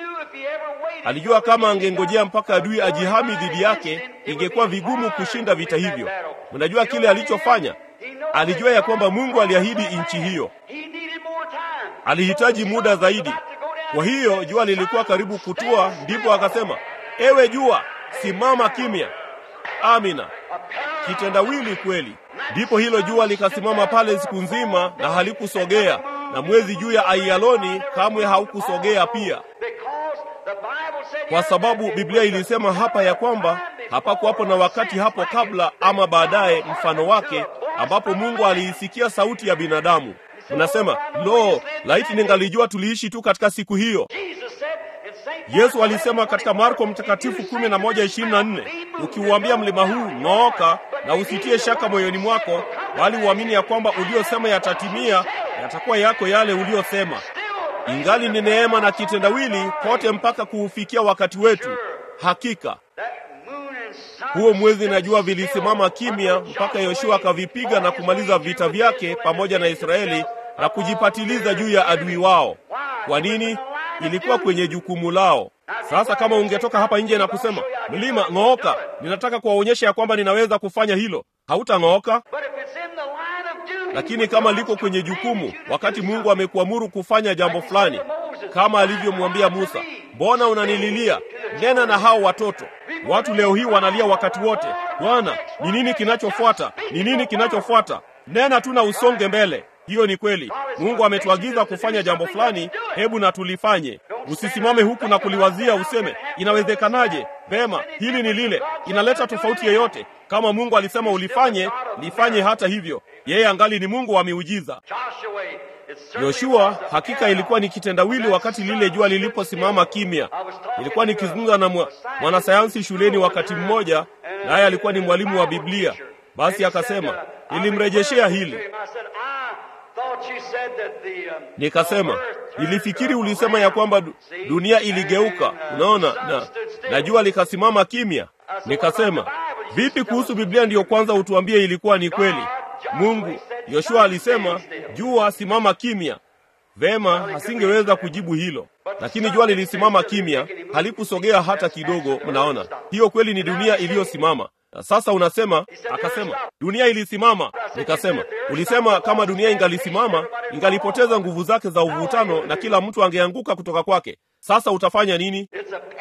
Alijua kama angengojea mpaka adui ajihami dhidi yake, ingekuwa vigumu kushinda vita hivyo. Mnajua kile alichofanya? Alijua ya kwamba Mungu aliahidi nchi hiyo. Alihitaji muda zaidi. Kwa hiyo jua lilikuwa karibu kutua, ndipo akasema, ewe jua, simama kimya. Amina. Kitendawili kweli. Ndipo hilo jua likasimama pale siku nzima na halikusogea, na mwezi juu ya Aiyaloni kamwe haukusogea pia. Kwa sababu Biblia ilisema hapa ya kwamba hapakuwapo na wakati hapo kabla ama baadaye mfano wake, ambapo Mungu aliisikia sauti ya binadamu. Unasema, lo, laiti ningalijua tuliishi tu katika siku hiyo. Yesu alisema katika Marko mtakatifu kumi na moja ishirini na nne, ukiuambia mlima huu ng'ooka, na usitie shaka moyoni mwako, bali uamini ya kwamba uliosema yatatimia, yatakuwa yako yale uliosema. Ingali ni neema na kitendawili kote mpaka kuufikia wakati wetu. Hakika huo mwezi na jua vilisimama kimya mpaka Yoshua akavipiga na kumaliza vita vyake pamoja na Israeli na kujipatiliza juu ya adui wao. Kwa nini? Ilikuwa kwenye jukumu lao. Sasa kama ungetoka hapa nje na kusema, mlima ng'ooka, ninataka kuwaonyesha ya kwamba ninaweza kufanya hilo, hautang'ooka. Lakini kama liko kwenye jukumu, wakati Mungu amekuamuru kufanya jambo fulani, kama alivyomwambia Musa, mbona unanililia? Nena na hao watoto. Watu leo hii wanalia wakati wote, Bwana, ni nini kinachofuata? Ni nini kinachofuata? Nena tu na usonge mbele. Hiyo ni kweli. Mungu ametuagiza kufanya jambo fulani, hebu na tulifanye. Usisimame huku na kuliwazia useme, inawezekanaje? Vema, hili ni lile. Inaleta tofauti yoyote? Kama Mungu alisema ulifanye, lifanye hata hivyo. Yeye angali ni Mungu wa miujiza. Yoshua hakika ilikuwa ni kitendawili wakati lile jua liliposimama kimya. Ilikuwa nikizungumza na mwanasayansi shuleni wakati mmoja, naye alikuwa ni mwalimu wa Biblia. Basi akasema, nilimrejeshea hili. Nikasema, nilifikiri ulisema ya kwamba dunia iligeuka, unaona, na, na jua likasimama kimya. Nikasema, vipi kuhusu Biblia ndiyo kwanza utuambie ilikuwa ni kweli? Mungu, Yoshua alisema, jua simama kimya. Vema, hasingeweza kujibu hilo. Lakini jua lilisimama kimya, halikusogea hata kidogo. Mnaona, hiyo kweli ni dunia iliyosimama. Na sasa unasema, akasema, dunia ilisimama. Nikasema, ulisema kama dunia ingalisimama, ingalipoteza nguvu zake za uvutano na kila mtu angeanguka kutoka kwake. Sasa utafanya nini?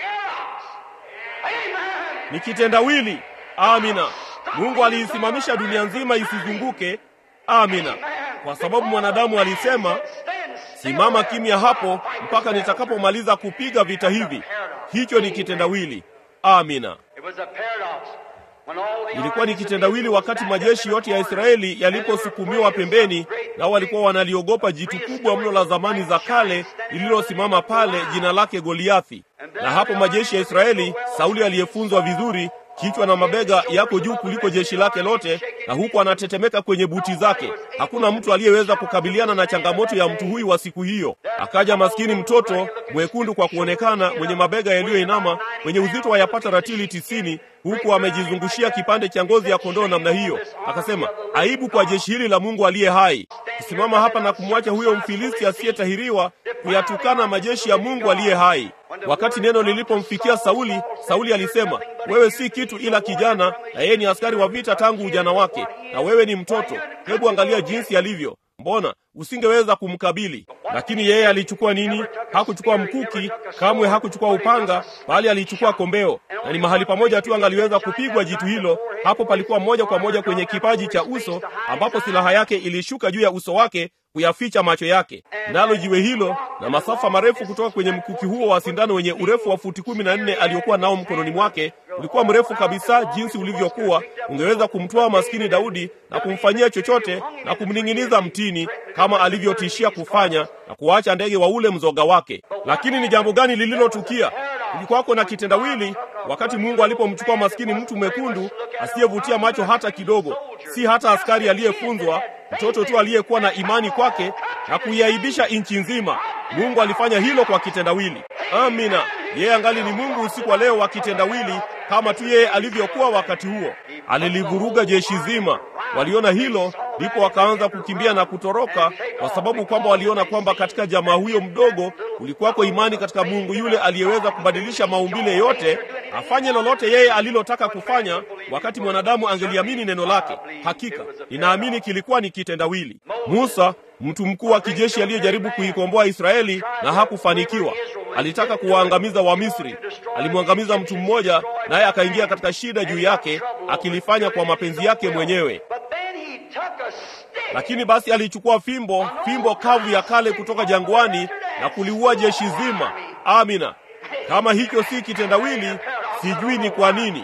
Ni kitendawili. Amina. Mungu aliisimamisha dunia nzima isizunguke. Amina. Kwa sababu mwanadamu alisema, simama kimya hapo mpaka nitakapomaliza kupiga vita hivi. Hicho ni kitendawili. Amina. Ilikuwa ni kitendawili wakati majeshi yote ya Israeli yaliposukumiwa pembeni, na walikuwa wanaliogopa jitu kubwa mno la zamani za kale lililosimama pale, jina lake Goliathi. Na hapo majeshi ya Israeli, Sauli aliyefunzwa vizuri, kichwa na mabega yako juu kuliko jeshi lake lote, na huku anatetemeka kwenye buti zake. Hakuna mtu aliyeweza kukabiliana na changamoto ya mtu huyu wa siku hiyo. Akaja maskini mtoto mwekundu kwa kuonekana, mwenye mabega yaliyoinama, mwenye uzito wa yapata ratili tisini, huku amejizungushia kipande cha ngozi ya kondoo namna hiyo. Akasema, aibu kwa jeshi hili la Mungu aliye hai. kusimama hapa na kumwacha huyo Mfilisti asiyetahiriwa kuyatukana majeshi ya Mungu aliye hai. Wakati neno lilipomfikia Sauli, Sauli alisema, wewe si kitu ila kijana, na yeye ni askari wa vita tangu ujana wake, na wewe ni mtoto. Hebu angalia jinsi alivyo. Mbona usingeweza kumkabili? Lakini yeye alichukua nini? Hakuchukua mkuki, kamwe hakuchukua upanga, bali alichukua kombeo. Na ni mahali pamoja tu angaliweza kupigwa jitu hilo. Hapo palikuwa moja kwa moja kwenye kipaji cha uso, ambapo silaha yake ilishuka juu ya uso wake kuyaficha macho yake. Nalo jiwe hilo na masafa marefu kutoka kwenye mkuki huo wa sindano wenye urefu wa futi kumi na nne aliokuwa nao mkononi mwake, ulikuwa mrefu kabisa jinsi ulivyokuwa, ungeweza kumtoa maskini Daudi na kumfanyia chochote na kumning'iniza mtini kama alivyotishia kufanya na kuacha ndege wa ule mzoga wake. Lakini ni jambo gani lililotukia? Kulikuwako na kitendawili wakati Mungu alipomchukua maskini mtu mwekundu asiyevutia macho hata kidogo, si hata askari aliyefunzwa, mtoto tu aliyekuwa na imani kwake, na kuiaibisha nchi nzima. Mungu alifanya hilo kwa kitendawili. Amina. Yeye angali ni Mungu usiku wa leo wa kitendawili, kama tu yeye alivyokuwa wakati huo. Alilivuruga jeshi zima. Waliona hilo, ndipo wakaanza kukimbia na kutoroka, kwa sababu kwamba waliona kwamba katika jamaa huyo mdogo kulikuwako imani katika Mungu yule aliyeweza kubadilisha maumbile yote, afanye lolote yeye alilotaka kufanya, wakati mwanadamu angeliamini neno lake. Hakika ninaamini kilikuwa ni kitendawili. Musa, mtu mkuu wa kijeshi aliyejaribu kuikomboa Israeli na hakufanikiwa, alitaka kuwaangamiza Wamisri. Alimwangamiza mtu mmoja, naye akaingia katika shida juu yake, akilifanya kwa mapenzi yake mwenyewe. Lakini basi alichukua fimbo, fimbo kavu ya kale kutoka jangwani, na kuliua jeshi zima. Amina. Kama hicho si kitendawili, sijui ni kwa nini.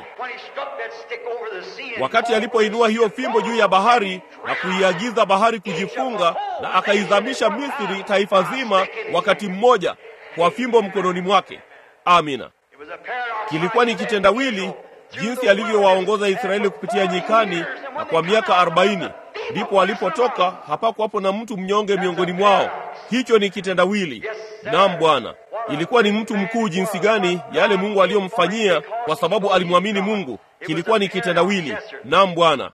Wakati alipoinua hiyo fimbo juu ya bahari na kuiagiza bahari kujifunga, na akaizamisha Misri taifa zima wakati mmoja kwa fimbo mkononi mwake. Amina. Kilikuwa ni kitendawili jinsi alivyowaongoza Israeli kupitia nyikani, na kwa miaka arobaini ndipo walipotoka. Hapakuwapo na mtu mnyonge miongoni mwao. Hicho ni kitendawili. Naam Bwana. Ilikuwa ni mtu mkuu jinsi gani yale Mungu aliyomfanyia, kwa sababu alimwamini Mungu. Kilikuwa ni kitendawili. Naam Bwana.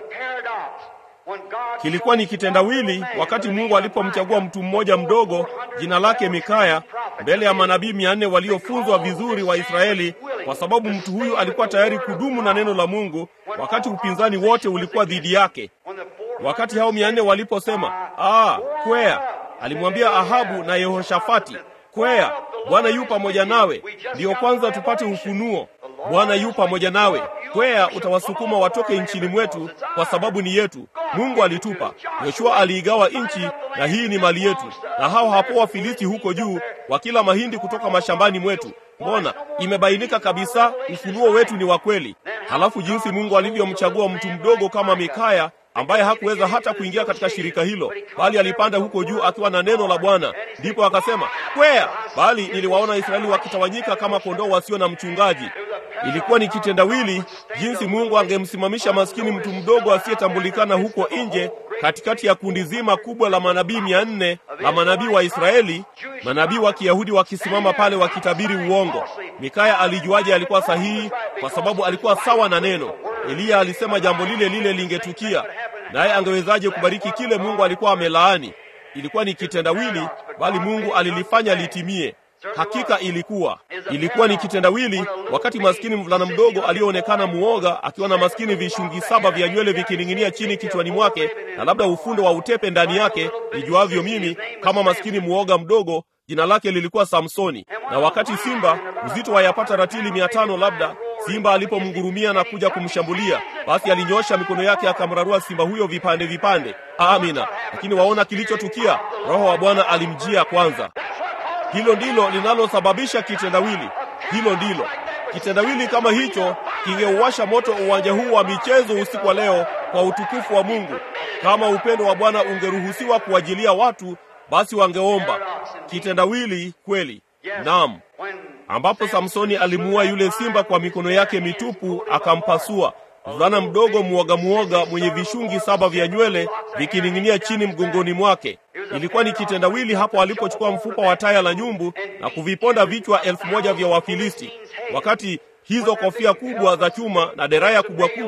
Kilikuwa ni kitendawili wakati Mungu alipomchagua mtu mmoja mdogo, jina lake Mikaya, mbele ya manabii mia nne waliofunzwa vizuri wa Israeli, kwa sababu mtu huyu alikuwa tayari kudumu na neno la Mungu wakati upinzani wote ulikuwa dhidi yake. Wakati hao mia nne waliposema, "Ah, kwea," alimwambia Ahabu na Yehoshafati, "Kwea, Bwana yu pamoja nawe." Ndiyo kwanza tupate ufunuo. Bwana yu pamoja nawe. Kwea, utawasukuma watoke nchini mwetu, kwa sababu ni yetu. Mungu alitupa. Yoshua aliigawa nchi, na hii ni mali yetu. Na hao hapo Wafilisti huko juu wakila mahindi kutoka mashambani mwetu. Mbona imebainika kabisa ufunuo wetu ni wa kweli. Halafu jinsi Mungu alivyomchagua mtu mdogo kama Mikaya, ambaye hakuweza hata kuingia katika shirika hilo, bali alipanda huko juu akiwa na neno la Bwana. Ndipo akasema, "Kwea, bali niliwaona Israeli wakitawanyika kama kondoo wasio na mchungaji." Ilikuwa ni kitendawili jinsi Mungu angemsimamisha maskini mtu mdogo asiyetambulikana huko nje, katikati ya kundi zima kubwa la manabii mia nne la manabii wa Israeli, manabii wa Kiyahudi wakisimama pale wakitabiri uongo. Mikaya alijuaje alikuwa sahihi? Kwa sababu alikuwa sawa na neno. Eliya alisema jambo lile lile lingetukia, naye angewezaje kubariki kile Mungu alikuwa amelaani? Ilikuwa ni kitendawili, bali Mungu alilifanya litimie. Hakika ilikuwa ilikuwa ni kitendawili wakati maskini mvulana mdogo aliyeonekana muoga, akiwa na maskini vishungi saba vya nywele vikining'inia chini kichwani mwake, na labda ufundo wa utepe ndani yake, nijuavyo mimi, kama maskini muoga mdogo. Jina lake lilikuwa Samsoni. Na wakati simba, uzito wa yapata ratili mia tano labda, simba alipomngurumia na kuja kumshambulia, basi alinyosha mikono yake akamrarua simba huyo vipande vipande. Amina. Lakini waona kilichotukia? Roho wa Bwana alimjia kwanza. Hilo ndilo linalosababisha kitendawili. Hilo ndilo kitendawili. Kama hicho kingeuwasha moto uwanja huu wa michezo usiku wa leo kwa utukufu wa Mungu. Kama upendo wa Bwana ungeruhusiwa kuwajilia watu, basi wangeomba. Kitendawili kweli. Naam. Ambapo Samsoni alimuua yule simba kwa mikono yake mitupu, akampasua. Mvulana mdogo muoga muoga mwenye vishungi saba vya nywele vikining'inia chini mgongoni mwake. Ilikuwa ni kitendawili hapo alipochukua mfupa wa taya la nyumbu na kuviponda vichwa elfu moja vya Wafilisti. Wakati hizo kofia kubwa za chuma na deraya kubwa kubwa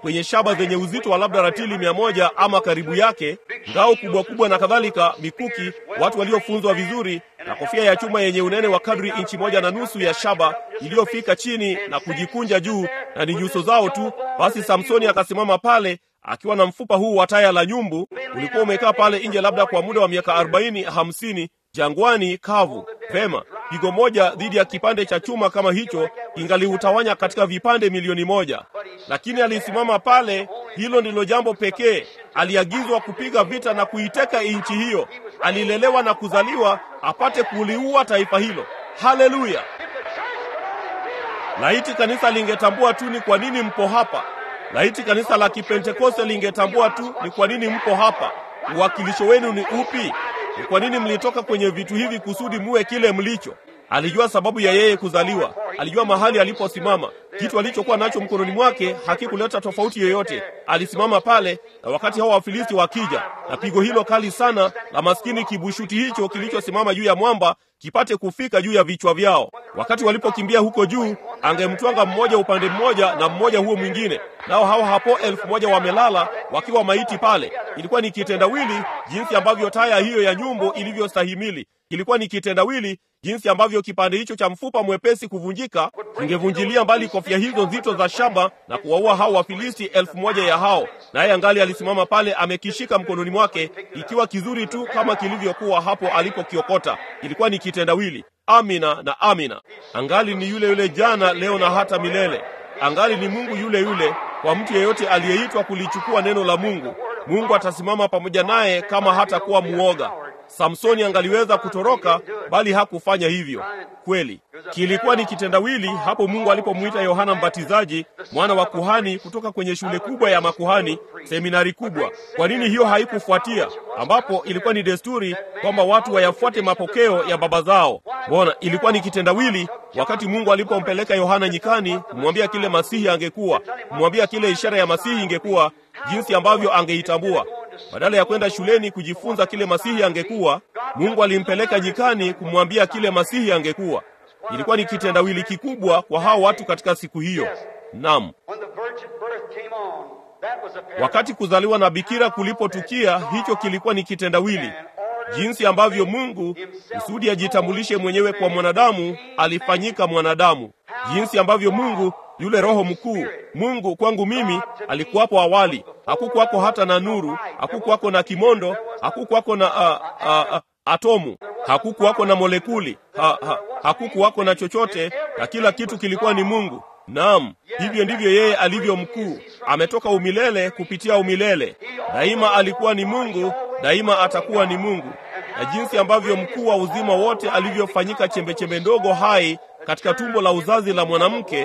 kwenye shaba zenye uzito wa labda ratili mia moja ama karibu yake, ngao kubwa kubwa na kadhalika, mikuki, watu waliofunzwa vizuri, na kofia ya chuma yenye unene wa kadri inchi moja na nusu ya shaba iliyofika chini na kujikunja juu, na ni nyuso zao tu. Basi Samsoni akasimama pale akiwa na mfupa huu wa taya la nyumbu, ulikuwa umekaa pale nje labda kwa muda wa miaka arobaini hamsini, jangwani kavu. Vema, pigo moja dhidi ya kipande cha chuma kama hicho ingaliutawanya katika vipande milioni moja. Lakini alisimama pale. Hilo ndilo jambo pekee. Aliagizwa kupiga vita na kuiteka nchi hiyo. Alilelewa na kuzaliwa apate kuliua taifa hilo. Haleluya! Laiti kanisa lingetambua tu ni kwa nini mpo hapa. Laiti kanisa la Kipentekoste lingetambua tu ni kwa nini mpo hapa. Uwakilisho wenu ni upi? Ni kwa nini mlitoka kwenye vitu hivi kusudi muwe kile mlicho? Alijua sababu ya yeye kuzaliwa. Alijua mahali aliposimama. Kitu alichokuwa nacho mkononi mwake hakikuleta tofauti yoyote. Alisimama pale, na wakati hao Wafilisti wakija na pigo hilo kali sana la maskini kibushuti hicho kilichosimama juu ya mwamba kipate kufika juu ya vichwa vyao, wakati walipokimbia huko juu, angemtwanga mmoja upande mmoja na mmoja huo mwingine, nao hao hapo elfu moja wamelala wakiwa maiti pale. Ilikuwa ni kitendawili jinsi ambavyo taya hiyo ya nyumbu ilivyostahimili. Ilikuwa ni kitendawili jinsi ambavyo kipande hicho cha mfupa mwepesi kuvunjika kingevunjilia mbali kofia hizo nzito za shaba na kuwaua hao Wafilisti elfu moja ya hao. Naye angali alisimama pale amekishika mkononi mwake, ikiwa kizuri tu kama kilivyokuwa hapo alipokiokota. Ilikuwa ni kitendawili. Amina na amina. Angali ni yule yule jana, leo na hata milele. Angali ni Mungu yule yule kwa mtu yeyote aliyeitwa kulichukua neno la Mungu. Mungu atasimama pamoja naye kama hata kuwa muoga. Samsoni angaliweza kutoroka, bali hakufanya hivyo. Kweli, kilikuwa ni kitendawili hapo Mungu alipomuita Yohana Mbatizaji, mwana wa kuhani, kutoka kwenye shule kubwa ya makuhani, seminari kubwa. Kwa nini hiyo haikufuatia, ambapo ilikuwa ni desturi kwamba watu wayafuate mapokeo ya baba zao? Mbona ilikuwa ni kitendawili wakati Mungu alipompeleka Yohana nyikani kumwambia kile Masihi angekuwa, kumwambia kile ishara ya Masihi ingekuwa, jinsi ambavyo angeitambua. Badala ya kwenda shuleni kujifunza kile Masihi angekuwa, Mungu alimpeleka nyikani kumwambia kile Masihi angekuwa. Ilikuwa ni kitendawili kikubwa kwa hao watu katika siku hiyo. Naam. Wakati kuzaliwa na bikira kulipotukia, hicho kilikuwa ni kitendawili. Jinsi ambavyo Mungu kusudi ajitambulishe mwenyewe kwa mwanadamu, alifanyika mwanadamu. Jinsi ambavyo Mungu yule Roho mkuu, Mungu kwangu mimi, alikuwapo awali. Hakukuwako hata na nuru, hakukuwako na kimondo, hakukuwako na a, a, a, atomu, hakukuwako na molekuli, ha, ha, hakukuwako na chochote, na kila kitu kilikuwa ni Mungu. Naam, hivyo ndivyo yeye alivyo mkuu. Ametoka umilele kupitia umilele. Daima alikuwa ni Mungu, daima atakuwa ni Mungu. Na jinsi ambavyo mkuu wa uzima wote alivyofanyika chembe-chembe ndogo hai katika tumbo la uzazi la mwanamke,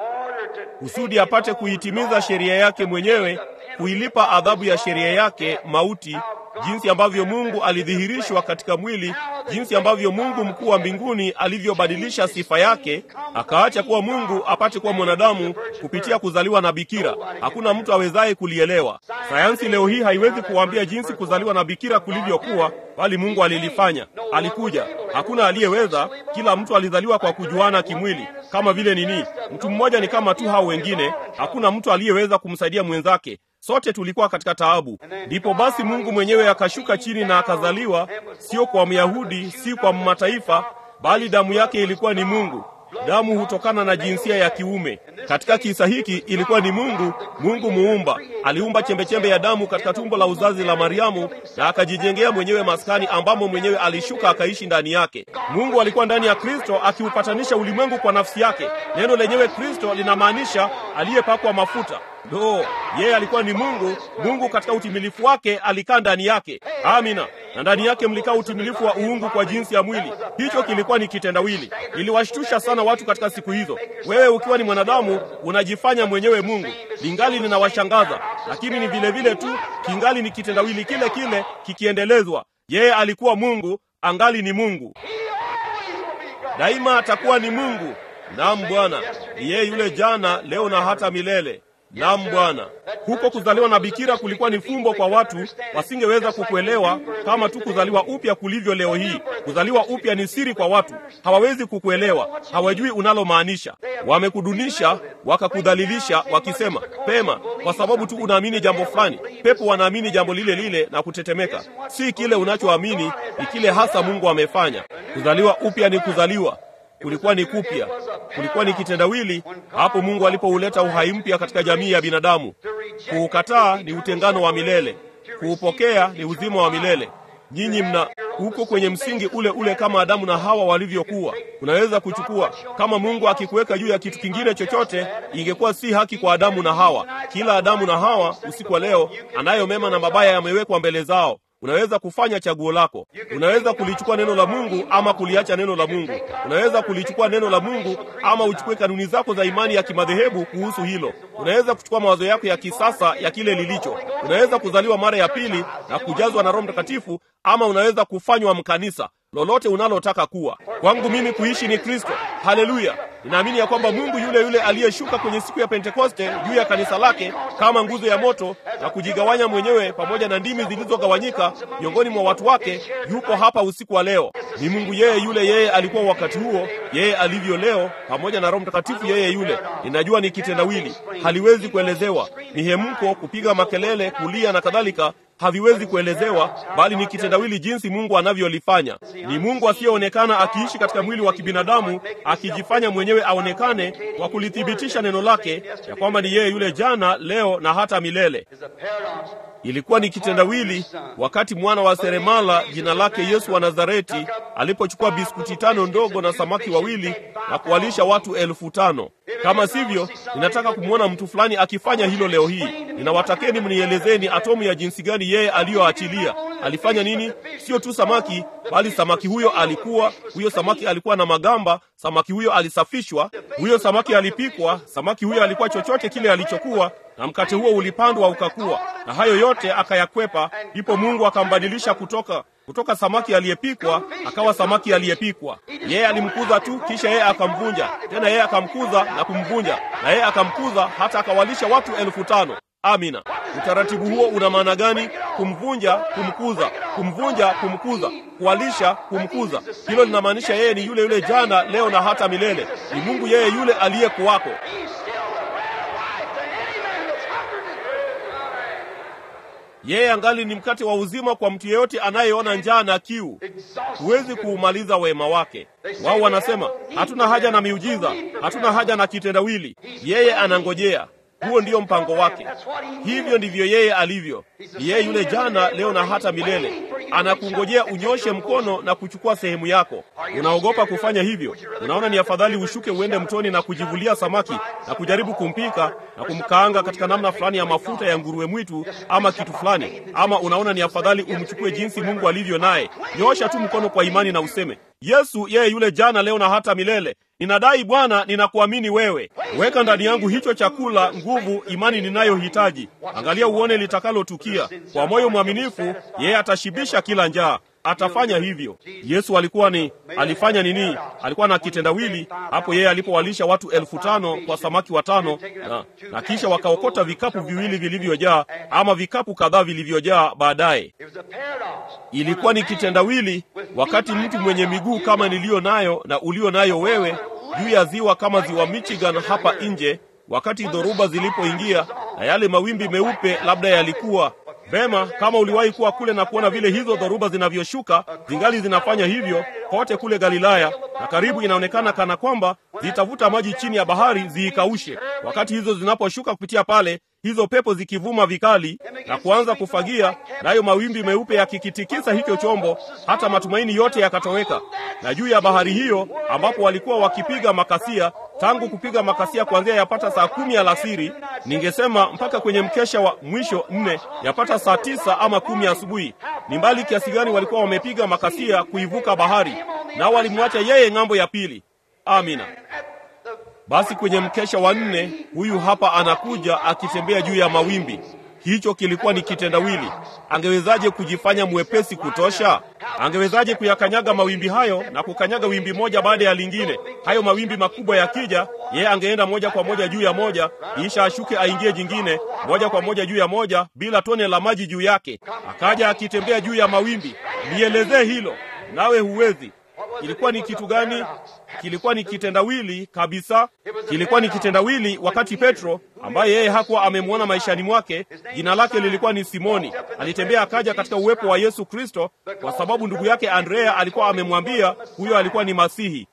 kusudi apate kuitimiza sheria yake mwenyewe, kuilipa adhabu ya sheria yake, mauti. Jinsi ambavyo Mungu alidhihirishwa katika mwili, jinsi ambavyo Mungu mkuu wa mbinguni alivyobadilisha sifa yake, akaacha kuwa Mungu apate kuwa mwanadamu kupitia kuzaliwa na bikira. Hakuna mtu awezaye kulielewa. Sayansi leo hii haiwezi kuambia jinsi kuzaliwa na bikira kulivyokuwa, bali Mungu alilifanya. Alikuja. Hakuna aliyeweza. Kila mtu alizaliwa kwa kujuana kimwili. Kama vile nini? Mtu mmoja ni kama tu hao wengine. Hakuna mtu aliyeweza kumsaidia mwenzake. Sote tulikuwa katika taabu. Ndipo basi Mungu mwenyewe akashuka chini na akazaliwa, sio kwa Myahudi, si kwa mataifa, bali damu yake ilikuwa ni Mungu. Damu hutokana na jinsia ya kiume. Katika kisa hiki ilikuwa ni Mungu, Mungu muumba. Aliumba chembe-chembe ya damu katika tumbo la uzazi la Mariamu na akajijengea mwenyewe maskani ambamo mwenyewe alishuka akaishi ndani yake. Mungu alikuwa ndani ya Kristo akiupatanisha ulimwengu kwa nafsi yake. Neno lenyewe Kristo linamaanisha aliyepakwa mafuta. Do, yeye alikuwa ni Mungu, Mungu katika utimilifu wake alikaa ndani yake. Amina. Na ndani yake mlikaa utimilifu wa uungu kwa jinsi ya mwili. Hicho kilikuwa ni kitendawili. Iliwashtusha sana watu katika siku hizo. Wewe ukiwa ni mwanadamu unajifanya mwenyewe Mungu. Lingali ninawashangaza, lakini ni vile vile tu kingali ni kitendawili kile kile kikiendelezwa. Yeye alikuwa Mungu, angali ni Mungu. Daima atakuwa ni Mungu. Naam Bwana, yeye yule jana, leo na hata milele. Naam Bwana. Huko kuzaliwa na bikira kulikuwa ni fumbo kwa watu, wasingeweza kukuelewa kama tu kuzaliwa upya kulivyo leo hii. Kuzaliwa upya ni siri kwa watu, hawawezi kukuelewa, hawajui unalomaanisha. Wamekudunisha, wakakudhalilisha, wakisema pema, kwa sababu tu unaamini jambo fulani. Pepo wanaamini jambo lile lile na kutetemeka. Si kile unachoamini, ni kile hasa Mungu amefanya. Kuzaliwa upya ni kuzaliwa. Kulikuwa ni kupya, kulikuwa ni kitendawili hapo Mungu alipouleta uhai mpya katika jamii ya binadamu. Kuukataa ni utengano wa milele, kuupokea ni uzima wa milele. Nyinyi mna huko kwenye msingi ule ule kama Adamu na Hawa walivyokuwa. Unaweza kuchukua kama Mungu akikuweka juu ya kitu kingine chochote, ingekuwa si haki kwa Adamu na Hawa. Kila Adamu na Hawa usiku wa leo anayo mema na mabaya yamewekwa mbele zao. Unaweza kufanya chaguo lako. Unaweza kulichukua neno la Mungu ama kuliacha neno la Mungu. Unaweza kulichukua neno la Mungu ama uchukue kanuni zako za imani ya kimadhehebu kuhusu hilo. Unaweza kuchukua mawazo yako ya kisasa ya kile lilicho. Unaweza kuzaliwa mara ya pili na kujazwa na Roho Mtakatifu, ama unaweza kufanywa mkanisa. Lolote unalotaka kuwa. Kwangu mimi kuishi ni Kristo. Haleluya. Ninaamini ya kwamba Mungu yule yule aliyeshuka kwenye siku ya Pentekoste juu ya kanisa lake kama nguzo ya moto na kujigawanya mwenyewe pamoja na ndimi zilizogawanyika miongoni mwa watu wake, yupo hapa usiku wa leo. Ni Mungu yeye yule, yeye alikuwa wakati huo, yeye alivyo leo, pamoja na Roho Mtakatifu yeye yule. Ninajua ni kitendawili, haliwezi kuelezewa. Ni hemko, kupiga makelele, kulia na kadhalika, haviwezi kuelezewa, bali ni kitendawili jinsi Mungu anavyolifanya. Ni Mungu asiyeonekana akiishi katika mwili wa kibinadamu, akijifanya mwenyewe aonekane kwa kulithibitisha neno lake ya kwamba ni yeye yule jana, leo na hata milele. Ilikuwa ni kitendawili wakati mwana wa seremala jina lake Yesu wa Nazareti alipochukua biskuti tano ndogo na samaki wawili na kuwalisha watu elfu tano. Kama sivyo, ninataka kumwona mtu fulani akifanya hilo leo hii. Ninawatakeni mnielezeni atomu ya jinsi gani yeye aliyoachilia. Alifanya nini? Sio tu samaki, bali samaki huyo alikuwa, huyo samaki alikuwa na magamba, samaki huyo alisafishwa, huyo samaki alipikwa, samaki huyo alikuwa chochote kile alichokuwa, na mkate huo ulipandwa ukakua. Na hayo yote akayakwepa, ndipo Mungu akambadilisha kutoka kutoka samaki aliyepikwa akawa samaki aliyepikwa. Yeye alimkuza tu, kisha yeye akamvunja, tena yeye akamkuza na kumvunja, na yeye akamkuza hata akawalisha watu elfu tano. Amina. Utaratibu huo una maana gani? Kumvunja, kumkuza, kumvunja, kumkuza, kuwalisha, kumkuza. Hilo linamaanisha yeye ni yule yule jana, leo na hata milele. Ni Mungu yeye yule aliyekuwako. Yeye angali ni mkate wa uzima kwa mtu yeyote anayeona njaa na kiu. Huwezi kuumaliza wema wake. Wao wanasema, hatuna haja na miujiza, hatuna haja na kitendawili. Yeye anangojea. Huo ndio mpango wake. Hivyo ndivyo yeye alivyo. Yeye yule jana, leo na hata milele. Anakungojea unyoshe mkono na kuchukua sehemu yako. Unaogopa kufanya hivyo? Unaona ni afadhali ushuke uende mtoni na kujivulia samaki na kujaribu kumpika na kumkaanga katika namna fulani ya mafuta ya nguruwe mwitu ama kitu fulani? Ama unaona ni afadhali umchukue jinsi Mungu alivyo naye? Nyosha tu mkono kwa imani na useme, Yesu yeye yule jana, leo na hata milele. Ninadai Bwana, ninakuamini wewe. Weka ndani yangu hicho chakula, nguvu, imani ninayohitaji. Angalia uone litakalotukia. Kwa moyo mwaminifu, yeye atashibisha kila njaa. Atafanya hivyo. Yesu alikuwa ni alifanya nini? Alikuwa na kitendawili hapo yeye alipowalisha watu elfu tano kwa samaki watano, na, na kisha wakaokota vikapu viwili vilivyojaa, ama vikapu kadhaa vilivyojaa baadaye. Ilikuwa ni kitendawili wakati mtu mwenye miguu kama nilio nayo na ulio nayo wewe juu ya ziwa kama ziwa Michigan hapa nje, wakati dhoruba zilipoingia na yale mawimbi meupe labda yalikuwa vema. Kama uliwahi kuwa kule na kuona vile hizo dhoruba zinavyoshuka, zingali zinafanya hivyo kote kule Galilaya, na karibu inaonekana kana kwamba zitavuta maji chini ya bahari ziikaushe. Wakati hizo zinaposhuka kupitia pale, hizo pepo zikivuma vikali na kuanza kufagia, nayo mawimbi meupe yakikitikisa hicho chombo, hata matumaini yote yakatoweka. Na juu ya bahari hiyo ambapo walikuwa wakipiga makasia, tangu kupiga makasia kuanzia yapata saa kumi alasiri, ningesema mpaka kwenye mkesha wa mwisho nne, yapata saa tisa ama kumi asubuhi. Ni mbali kiasi gani walikuwa wamepiga makasia kuivuka bahari, na walimwacha yeye ng'ambo ya pili. Amina. Basi kwenye mkesha wa nne, huyu hapa anakuja akitembea juu ya mawimbi. Hicho kilikuwa ni kitendawili. Angewezaje kujifanya mwepesi kutosha? Angewezaje kuyakanyaga mawimbi hayo na kukanyaga wimbi moja baada ya lingine? Hayo mawimbi makubwa yakija, yeye angeenda moja kwa moja juu ya moja, kisha ashuke aingie jingine, moja kwa moja juu ya moja, bila tone la maji juu yake. Akaja akitembea juu ya mawimbi. Nielezee hilo, nawe huwezi. Kilikuwa ni kitu gani? Kilikuwa ni kitendawili kabisa. Kilikuwa ni kitendawili wakati Petro, ambaye yeye hakuwa amemwona maishani mwake, jina lake lilikuwa ni Simoni, alitembea akaja katika uwepo wa Yesu Kristo, kwa sababu ndugu yake Andrea alikuwa amemwambia huyo alikuwa ni Masihi.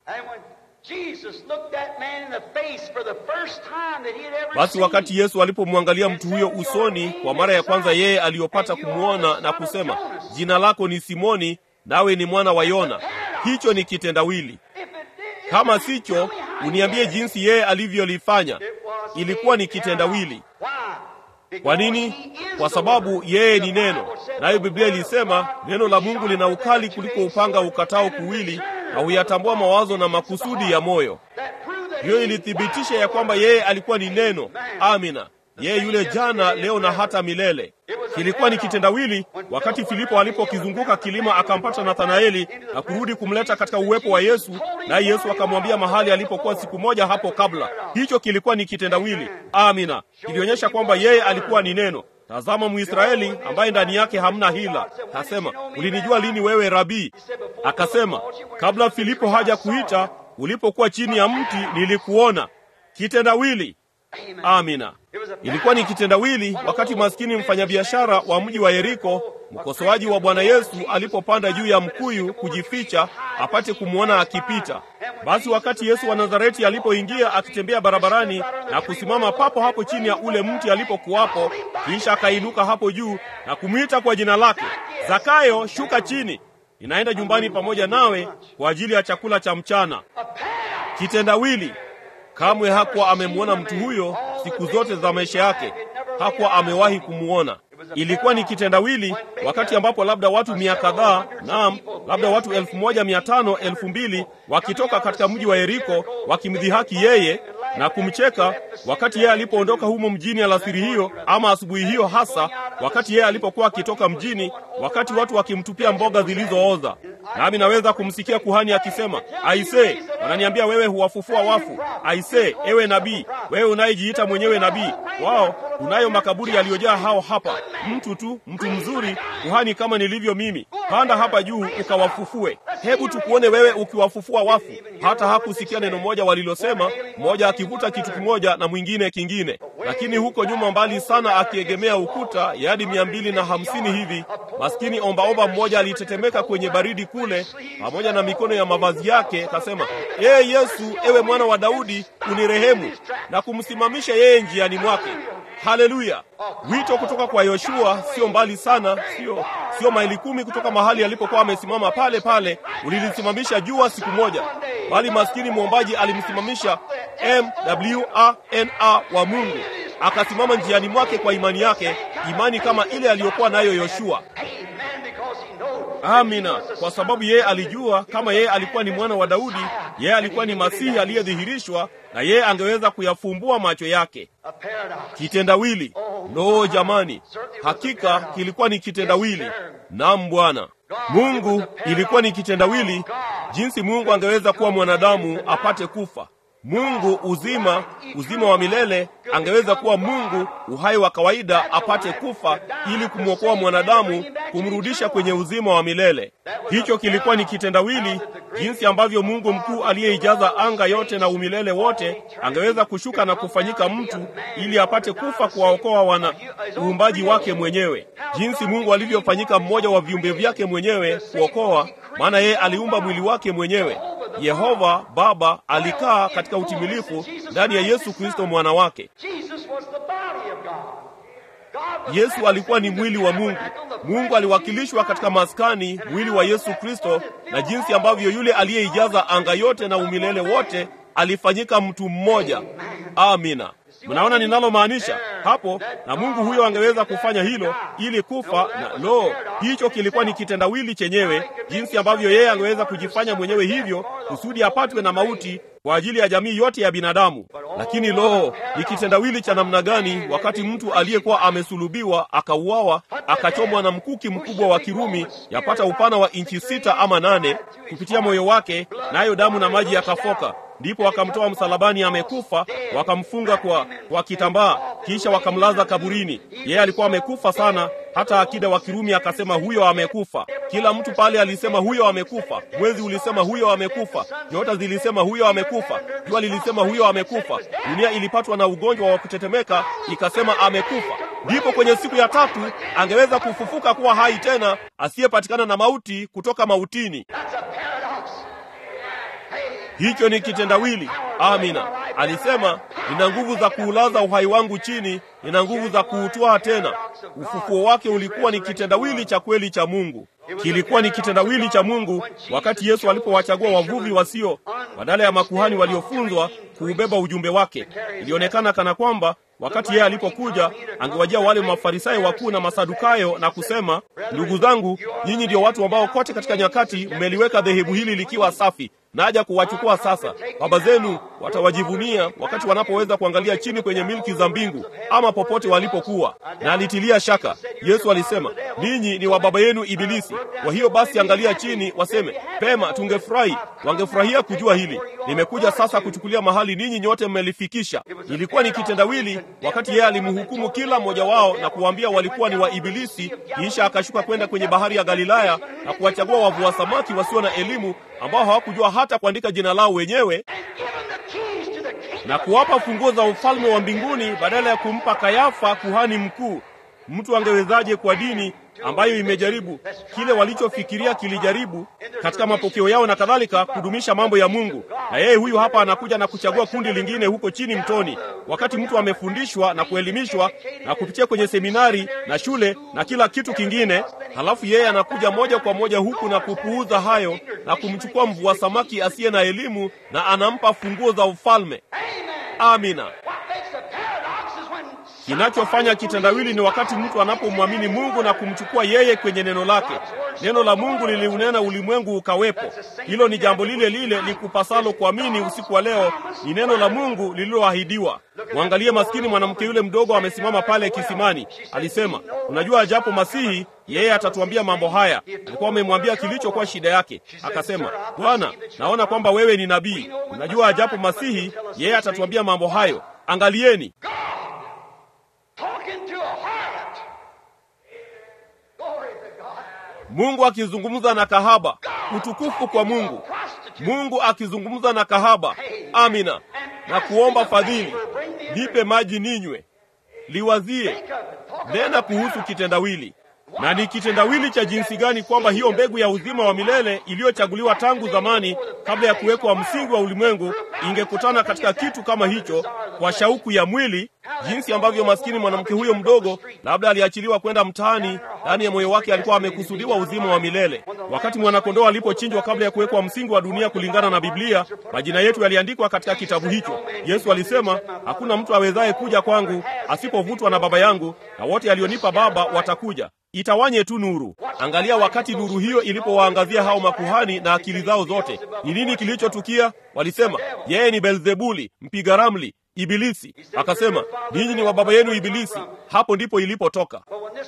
Basi wakati Yesu alipomwangalia mtu huyo usoni kwa mara ya kwanza, yeye aliyopata kumwona na kusema, jina lako ni Simoni, nawe ni mwana wa Yona. Hicho ni kitendawili. Kama sicho, uniambie jinsi yeye alivyolifanya. Ilikuwa ni kitendawili. Kwa nini? Kwa sababu yeye ni neno. Nayo Biblia ilisema neno la Mungu lina ukali kuliko upanga ukatao kuwili, na huyatambua mawazo na makusudi ya moyo. Hiyo ilithibitisha ya kwamba yeye alikuwa ni neno. Amina. Yeye yule jana, leo na hata milele. Kilikuwa ni kitendawili wakati Filipo alipokizunguka kilima akampata Nathanaeli na kurudi kumleta katika uwepo wa Yesu, naye Yesu akamwambia mahali alipokuwa siku moja hapo kabla. Hicho kilikuwa ni kitendawili. Amina. Kilionyesha kwamba yeye alikuwa ni neno. Tazama Mwisraeli ambaye ndani yake hamna hila. Akasema, ulinijua lini wewe Rabii? Akasema, kabla Filipo haja kuita, ulipokuwa chini ya mti nilikuona. Kitendawili. Amina. Ilikuwa ni kitendawili wakati maskini mfanyabiashara wa mji wa Yeriko, mkosoaji wa Bwana Yesu, alipopanda juu ya mkuyu kujificha apate kumwona akipita. Basi wakati Yesu wa Nazareti alipoingia akitembea barabarani na kusimama papo hapo chini ya ule mti alipokuwapo, kisha akainuka hapo juu na kumwita kwa jina lake, Zakayo, shuka chini, ninaenda nyumbani pamoja nawe kwa ajili ya chakula cha mchana. Kitendawili. Kamwe hakuwa amemwona mtu huyo siku zote za maisha yake. Hakuwa amewahi kumuona. Ilikuwa ni kitendawili wakati ambapo labda watu mia kadhaa, naam, labda watu elfu moja mia tano, elfu mbili wakitoka katika mji wa Yeriko wakimdhihaki yeye na kumcheka wakati yeye alipoondoka humo mjini alasiri hiyo ama asubuhi hiyo, hasa wakati yeye alipokuwa akitoka mjini, wakati watu wakimtupia mboga zilizooza. Nami naweza kumsikia kuhani akisema, aise, wananiambia wewe huwafufua wafu. Aise, ewe nabii, wewe unayejiita mwenyewe nabii. Wao, unayo makaburi yaliyojaa hao hapa. Mtu tu, mtu mzuri, kuhani kama nilivyo mimi. Panda hapa juu ukawafufue. Hebu tukuone wewe ukiwafufua wafu. Hata hakusikia neno moja walilosema, mmoja akivuta kitu kimoja na mwingine kingine. Lakini huko nyuma mbali sana, akiegemea ukuta yadi mia mbili na hamsini hivi, maskini ombaomba mmoja alitetemeka kwenye baridi kule, pamoja na mikono ya mavazi yake, akasema, "Ee Yesu, ewe mwana wa Daudi, unirehemu," na kumsimamisha yeye njiani mwake. Haleluya! Wito kutoka kwa Yoshua sio mbali sana, sio sio maili kumi kutoka mahali alipokuwa amesimama pale pale, ulilisimamisha jua siku moja, bali maskini muombaji alimsimamisha M W A N A wa Mungu, akasimama njiani mwake kwa imani yake, imani kama ile aliyokuwa nayo Yoshua. Amina. Kwa sababu yeye alijua kama yeye alikuwa ni mwana wa Daudi, yeye alikuwa ni Masihi aliyedhihirishwa, na yeye angeweza kuyafumbua macho yake. Kitendawili. No jamani, hakika kilikuwa ni kitendawili. Naam Bwana Mungu, ilikuwa ni kitendawili jinsi Mungu angeweza kuwa mwanadamu apate kufa. Mungu uzima, uzima wa milele, angeweza kuwa Mungu uhai wa kawaida apate kufa ili kumwokoa mwanadamu, kumrudisha kwenye uzima wa milele. Hicho kilikuwa ni kitendawili jinsi ambavyo Mungu mkuu aliyeijaza anga yote na umilele wote angeweza kushuka na kufanyika mtu ili apate kufa kuwaokoa wana uumbaji wake mwenyewe. Jinsi Mungu alivyofanyika mmoja wa viumbe vyake mwenyewe kuokoa, maana yeye aliumba mwili wake mwenyewe. Yehova Baba alikaa katika utimilifu ndani ya Yesu Kristo mwana wake. Yesu alikuwa ni mwili wa Mungu. Mungu aliwakilishwa katika maskani, mwili wa Yesu Kristo, na jinsi ambavyo yule aliyeijaza anga yote na umilele wote alifanyika mtu mmoja. Amina. Mnaona ninalomaanisha hapo? Na Mungu huyo angeweza kufanya hilo ili kufa, na lo, hicho kilikuwa ni kitendawili chenyewe, jinsi ambavyo yeye angeweza kujifanya mwenyewe hivyo kusudi apatwe na mauti kwa ajili ya jamii yote ya binadamu. Lakini lo, ni kitendawili cha namna gani wakati mtu aliyekuwa amesulubiwa akauawa, akachomwa na mkuki mkubwa wa Kirumi yapata upana wa inchi sita ama nane kupitia moyo wake, nayo damu na maji yakafoka. Ndipo wakamtoa msalabani amekufa, wakamfunga kwa kwa kitambaa, kisha wakamlaza kaburini. Yeye alikuwa amekufa sana, hata akida wa Kirumi akasema huyo amekufa. Kila mtu pale alisema huyo amekufa. Mwezi ulisema huyo amekufa. Nyota zilisema huyo amekufa. Jua lilisema huyo amekufa. Dunia ilipatwa na ugonjwa wa kutetemeka, ikasema amekufa. Ndipo kwenye siku ya tatu angeweza kufufuka kuwa hai tena, asiyepatikana na mauti kutoka mautini. Hicho ni kitendawili. Amina. Alisema, nina nguvu za kuulaza uhai wangu chini, nina nguvu za kuutoa tena. Ufufuo wake ulikuwa ni kitendawili cha kweli cha Mungu. Kilikuwa ni kitendawili cha Mungu wakati Yesu alipowachagua wavuvi wasio badala ya makuhani waliofunzwa kuubeba ujumbe wake. Ilionekana kana kwamba wakati yeye alipokuja angewajia wale Mafarisayo wakuu na Masadukayo na kusema, ndugu zangu, nyinyi ndio watu ambao kote katika nyakati mmeliweka dhehebu hili likiwa safi. Naja kuwachukua sasa. Baba zenu watawajivunia wakati wanapoweza kuangalia chini kwenye milki za mbingu ama popote walipokuwa. Na alitilia shaka. Yesu alisema, ninyi ni wa baba yenu Ibilisi. Kwa hiyo basi angalia chini waseme, pema tungefurahi. Wangefurahia kujua hili. Nimekuja sasa kuchukulia mahali ninyi nyote mmelifikisha. Ilikuwa ni kitendawili wakati yeye alimhukumu kila mmoja wao na kuambia walikuwa ni wa Ibilisi, kisha akashuka kwenda kwenye bahari ya Galilaya na kuwachagua wavua samaki wasio na elimu ambao hawakujua hata kuandika jina lao wenyewe, na kuwapa funguo za ufalme wa mbinguni badala ya kumpa Kayafa kuhani mkuu. Mtu angewezaje kwa dini ambayo imejaribu kile walichofikiria kilijaribu katika mapokeo yao na kadhalika kudumisha mambo ya Mungu? Na yeye huyu hapa anakuja na kuchagua kundi lingine huko chini mtoni, wakati mtu amefundishwa na kuelimishwa na kupitia kwenye seminari na shule na kila kitu kingine, halafu yeye anakuja moja kwa moja huku na kupuuza hayo na kumchukua mvua samaki asiye na elimu na anampa funguo za ufalme. Amina. Kinachofanya kitendawili ni wakati mtu anapomwamini Mungu na kumchukua yeye kwenye neno lake. Neno la Mungu liliunena ulimwengu ukawepo. Hilo ni jambo lile lile likupasalo kuamini usiku wa leo. Ni neno la Mungu lililoahidiwa. Mwangalie maskini mwanamke yule mdogo amesimama pale kisimani. Alisema, unajua ajapo Masihi yeye atatuambia mambo haya. Alikuwa amemwambia kilichokuwa shida yake. Akasema, Bwana, naona kwamba wewe ni nabii. Unajua ajapo Masihi yeye atatuambia mambo hayo. Angalieni. Mungu akizungumza na kahaba. Utukufu kwa Mungu. Mungu akizungumza na kahaba. Amina. Na kuomba fadhili. Nipe maji ninywe. Liwazie. Nena kuhusu kitendawili. Na ni kitendawili cha jinsi gani kwamba hiyo mbegu ya uzima wa milele iliyochaguliwa tangu zamani kabla ya kuwekwa msingi wa ulimwengu ingekutana katika kitu kama hicho kwa shauku ya mwili. Jinsi ambavyo maskini mwanamke huyo mdogo labda aliachiliwa kwenda mtaani, ndani ya moyo wake alikuwa amekusudiwa uzima wa milele. Wakati mwanakondoo alipochinjwa kabla ya kuwekwa msingi wa dunia kulingana na Biblia, majina yetu yaliandikwa katika kitabu hicho. Yesu alisema, hakuna mtu awezaye kuja kwangu asipovutwa na Baba yangu, na wote alionipa Baba watakuja. Itawanye tu nuru. Angalia wakati nuru hiyo ilipowaangazia hao makuhani na akili zao zote. Ni nini kilichotukia? Walisema, yeye ni Beelzebuli, mpiga ramli, Ibilisi. Akasema, ninyi ni wa baba yenu Ibilisi. Hapo ndipo ilipotoka.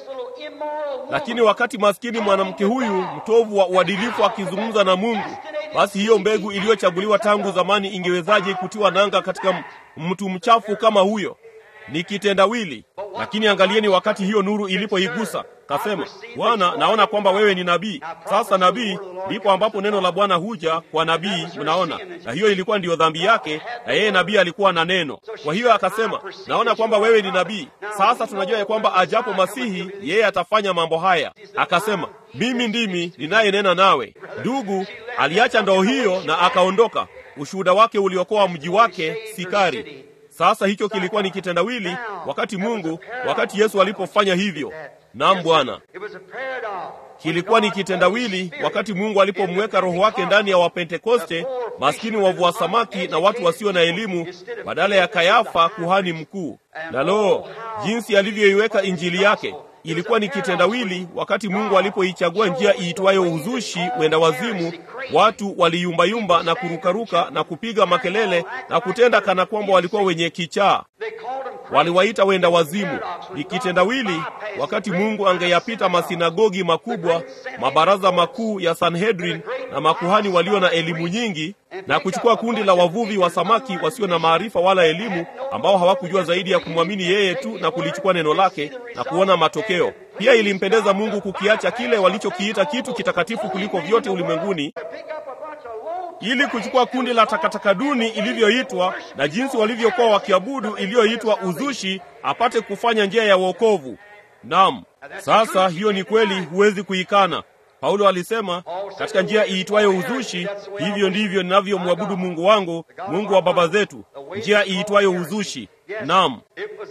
Lakini wakati maskini mwanamke huyu mtovu wa uadilifu akizungumza na Mungu, basi hiyo mbegu iliyochaguliwa tangu zamani ingewezaje kutiwa nanga katika mtu mchafu kama huyo? Ni kitendawili. Lakini angalieni wakati hiyo nuru ilipoigusa, kasema, Bwana, naona kwamba wewe ni nabii. Sasa nabii ndipo ambapo neno la Bwana huja kwa nabii, mnaona. Na hiyo ilikuwa ndiyo dhambi yake, na yeye nabii alikuwa na neno. Kwa hiyo akasema, naona kwamba wewe ni nabii. Sasa tunajua ya kwamba ajapo Masihi yeye atafanya mambo haya. Akasema, mimi ndimi ninayenena nawe. Ndugu, aliacha ndoo hiyo na akaondoka. Ushuhuda wake uliokoa mji wake Sikari. Sasa hicho kilikuwa ni kitendawili wakati Mungu, wakati Yesu alipofanya hivyo. Naam Bwana. Kilikuwa ni kitendawili wakati Mungu alipomweka roho wake ndani ya Wapentekoste, maskini wavua samaki na watu wasio na elimu, badala ya Kayafa kuhani mkuu. Na lo, jinsi alivyoiweka injili yake. ilikuwa ni kitendawili wakati Mungu alipoichagua njia iitwayo uzushi, wenda wazimu. Watu waliyumbayumba na kurukaruka na kupiga makelele na kutenda kana kwamba walikuwa wenye kichaa. Waliwaita wenda wazimu. Ni kitendawili wakati Mungu angeyapita masinagogi makubwa, mabaraza makuu ya Sanhedrin na makuhani walio na elimu nyingi, na kuchukua kundi la wavuvi wa samaki wasio na maarifa wala elimu, ambao hawakujua zaidi ya kumwamini yeye tu na kulichukua neno lake na kuona matokeo. Pia ilimpendeza Mungu kukiacha kile walichokiita kitu kitakatifu kuliko vyote ulimwenguni, ili kuchukua kundi la takataka duni ilivyoitwa na jinsi walivyokuwa wakiabudu iliyoitwa uzushi, apate kufanya njia ya wokovu. Naam, sasa hiyo ni kweli, huwezi kuikana. Paulo alisema katika njia iitwayo uzushi, hivyo ndivyo ninavyomwabudu Mungu wangu, Mungu wa baba zetu. Njia iitwayo uzushi. Naam,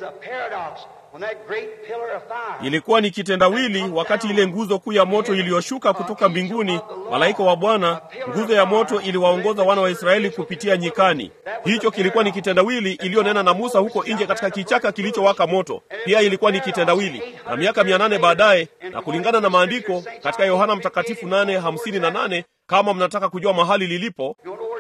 ilikuwa ni kitendawili wakati ile nguzo kuu ya moto iliyoshuka kutoka mbinguni, malaika wa Bwana, nguzo ya moto iliwaongoza wana wa Israeli kupitia nyikani. Hicho kilikuwa ni kitendawili iliyonena na Musa huko nje katika kichaka kilichowaka moto. Pia ilikuwa ni kitendawili. Na miaka mia nane baadaye, na kulingana na maandiko katika Yohana Mtakatifu nane hamsini na nane, kama mnataka kujua mahali lilipo,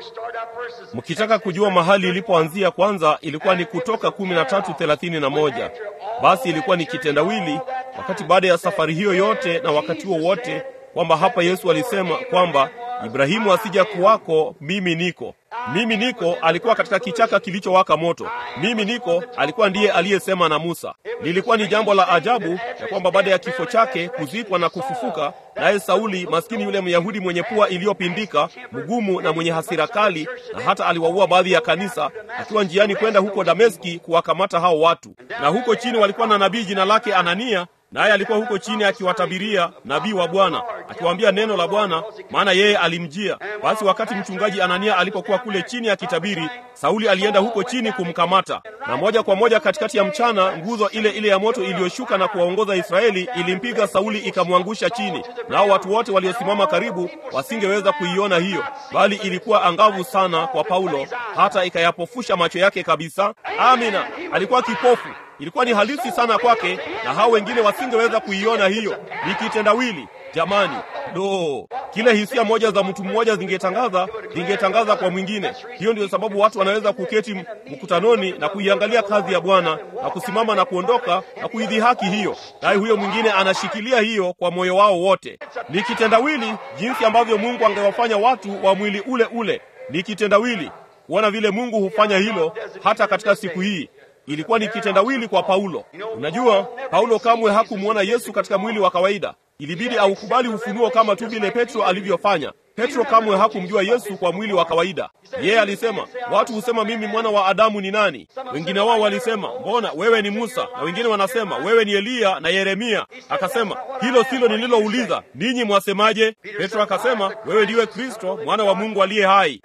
mkitaka kujua mahali ilipoanzia, kwanza ilikuwa ni Kutoka kumi na tatu thelathini na moja. Basi ilikuwa ni kitendawili wakati baada ya safari hiyo yote na wakati huo wote, kwamba hapa Yesu alisema kwamba Ibrahimu asija kuwako, mimi niko. Mimi niko alikuwa katika kichaka kilichowaka moto. Mimi niko alikuwa ndiye aliyesema na Musa. Lilikuwa ni jambo la ajabu ya kwamba baada ya kifo chake, kuzikwa na kufufuka, naye Sauli, maskini yule Myahudi mwenye pua iliyopindika, mgumu na mwenye hasira kali, na hata aliwaua baadhi ya kanisa, akiwa njiani kwenda huko Dameski kuwakamata hao watu. Na huko chini walikuwa na nabii jina lake Anania, naye alikuwa huko chini akiwatabiria, nabii wa Bwana, akiwaambia neno la Bwana, maana yeye alimjia. Basi wakati mchungaji Anania alipokuwa kule chini akitabiri, Sauli alienda huko chini kumkamata. Na moja kwa moja katikati ya mchana, nguzo ile ile ya moto iliyoshuka na kuwaongoza Israeli ilimpiga Sauli ikamwangusha chini. Nao watu wote waliosimama karibu wasingeweza kuiona hiyo, bali ilikuwa angavu sana kwa Paulo, hata ikayapofusha macho yake kabisa. Amina, alikuwa kipofu. Ilikuwa ni halisi sana kwake, na hao wengine wasingeweza kuiona hiyo. Ni kitendawili, jamani. Do, kile hisia moja za mtu mmoja zingetangaza, zingetangaza kwa mwingine. Hiyo ndio sababu watu wanaweza kuketi mkutanoni na kuiangalia kazi ya Bwana na kusimama na kuondoka na kuidhihaki hiyo, naye huyo mwingine anashikilia hiyo kwa moyo wao wote. Ni kitendawili jinsi ambavyo Mungu angewafanya watu wa mwili ule ule. Ni kitendawili kuona vile Mungu hufanya hilo hata katika siku hii. Ilikuwa ni kitendawili kwa Paulo. Unajua, Paulo kamwe hakumuona Yesu katika mwili wa kawaida. Ilibidi aukubali ufunuo kama tu vile Petro alivyofanya. Petro kamwe hakumjua Yesu kwa mwili wa kawaida. Yeye alisema, watu husema mimi mwana wa Adamu ni nani? Wengine wao walisema, mbona wewe ni Musa? Na wengine wanasema wewe ni Eliya na Yeremia. Akasema, hilo silo nililouliza, ninyi mwasemaje? Petro akasema, wewe ndiwe Kristo, mwana wa Mungu aliye hai.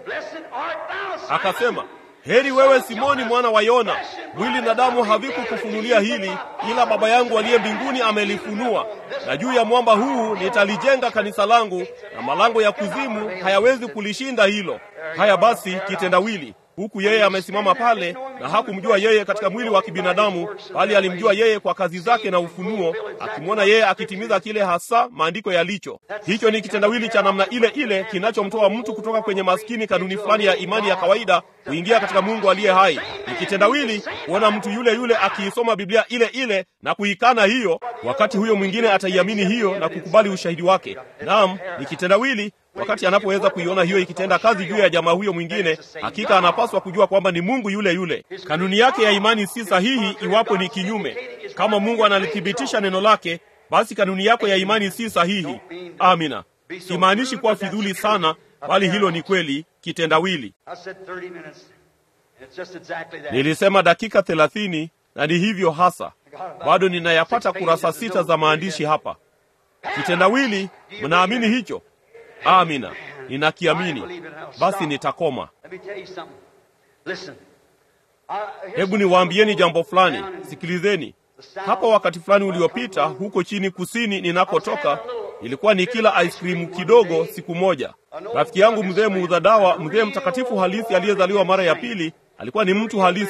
Akasema, heri wewe Simoni mwana wa Yona, mwili na damu havikukufunulia hili, ila Baba yangu aliye mbinguni amelifunua. Na juu ya mwamba huu nitalijenga kanisa langu, na malango ya kuzimu hayawezi kulishinda hilo. Haya basi, kitendawili. Huku yeye amesimama pale, na hakumjua yeye katika mwili wa kibinadamu, bali alimjua yeye kwa kazi zake na ufunuo, akimwona yeye akitimiza kile hasa maandiko yalicho. Hicho ni kitendawili cha namna ile ile kinachomtoa mtu kutoka kwenye maskini kanuni fulani ya imani ya kawaida kuingia katika Mungu aliye hai. Ni kitendawili kuona mtu yule yule akiisoma Biblia ile ile na kuikana hiyo, wakati huyo mwingine ataiamini hiyo na kukubali ushahidi wake. Naam, ni kitendawili wakati anapoweza kuiona hiyo ikitenda kazi juu ya jamaa huyo mwingine. Hakika anapaswa kujua kwamba ni Mungu yule yule. Kanuni yake ya imani si sahihi iwapo ni kinyume. Kama Mungu analithibitisha neno lake, basi kanuni yako ya imani si sahihi. Amina. Simaanishi kuwa fidhuli sana, bali hilo ni kweli, kitendawili. Nilisema dakika thelathini, na ni hivyo hasa. Bado ninayapata kurasa sita za maandishi hapa. Kitendawili, mnaamini hicho? Amina, ninakiamini. Basi nitakoma. Hebu niwaambieni jambo fulani. Sikilizeni. Hapa wakati fulani uliopita, huko chini kusini ninakotoka, ilikuwa ni kila ice cream kidogo siku moja. Rafiki yangu mzee muuza dawa, mzee mtakatifu halisi aliyezaliwa mara ya pili, alikuwa ni mtu halisi.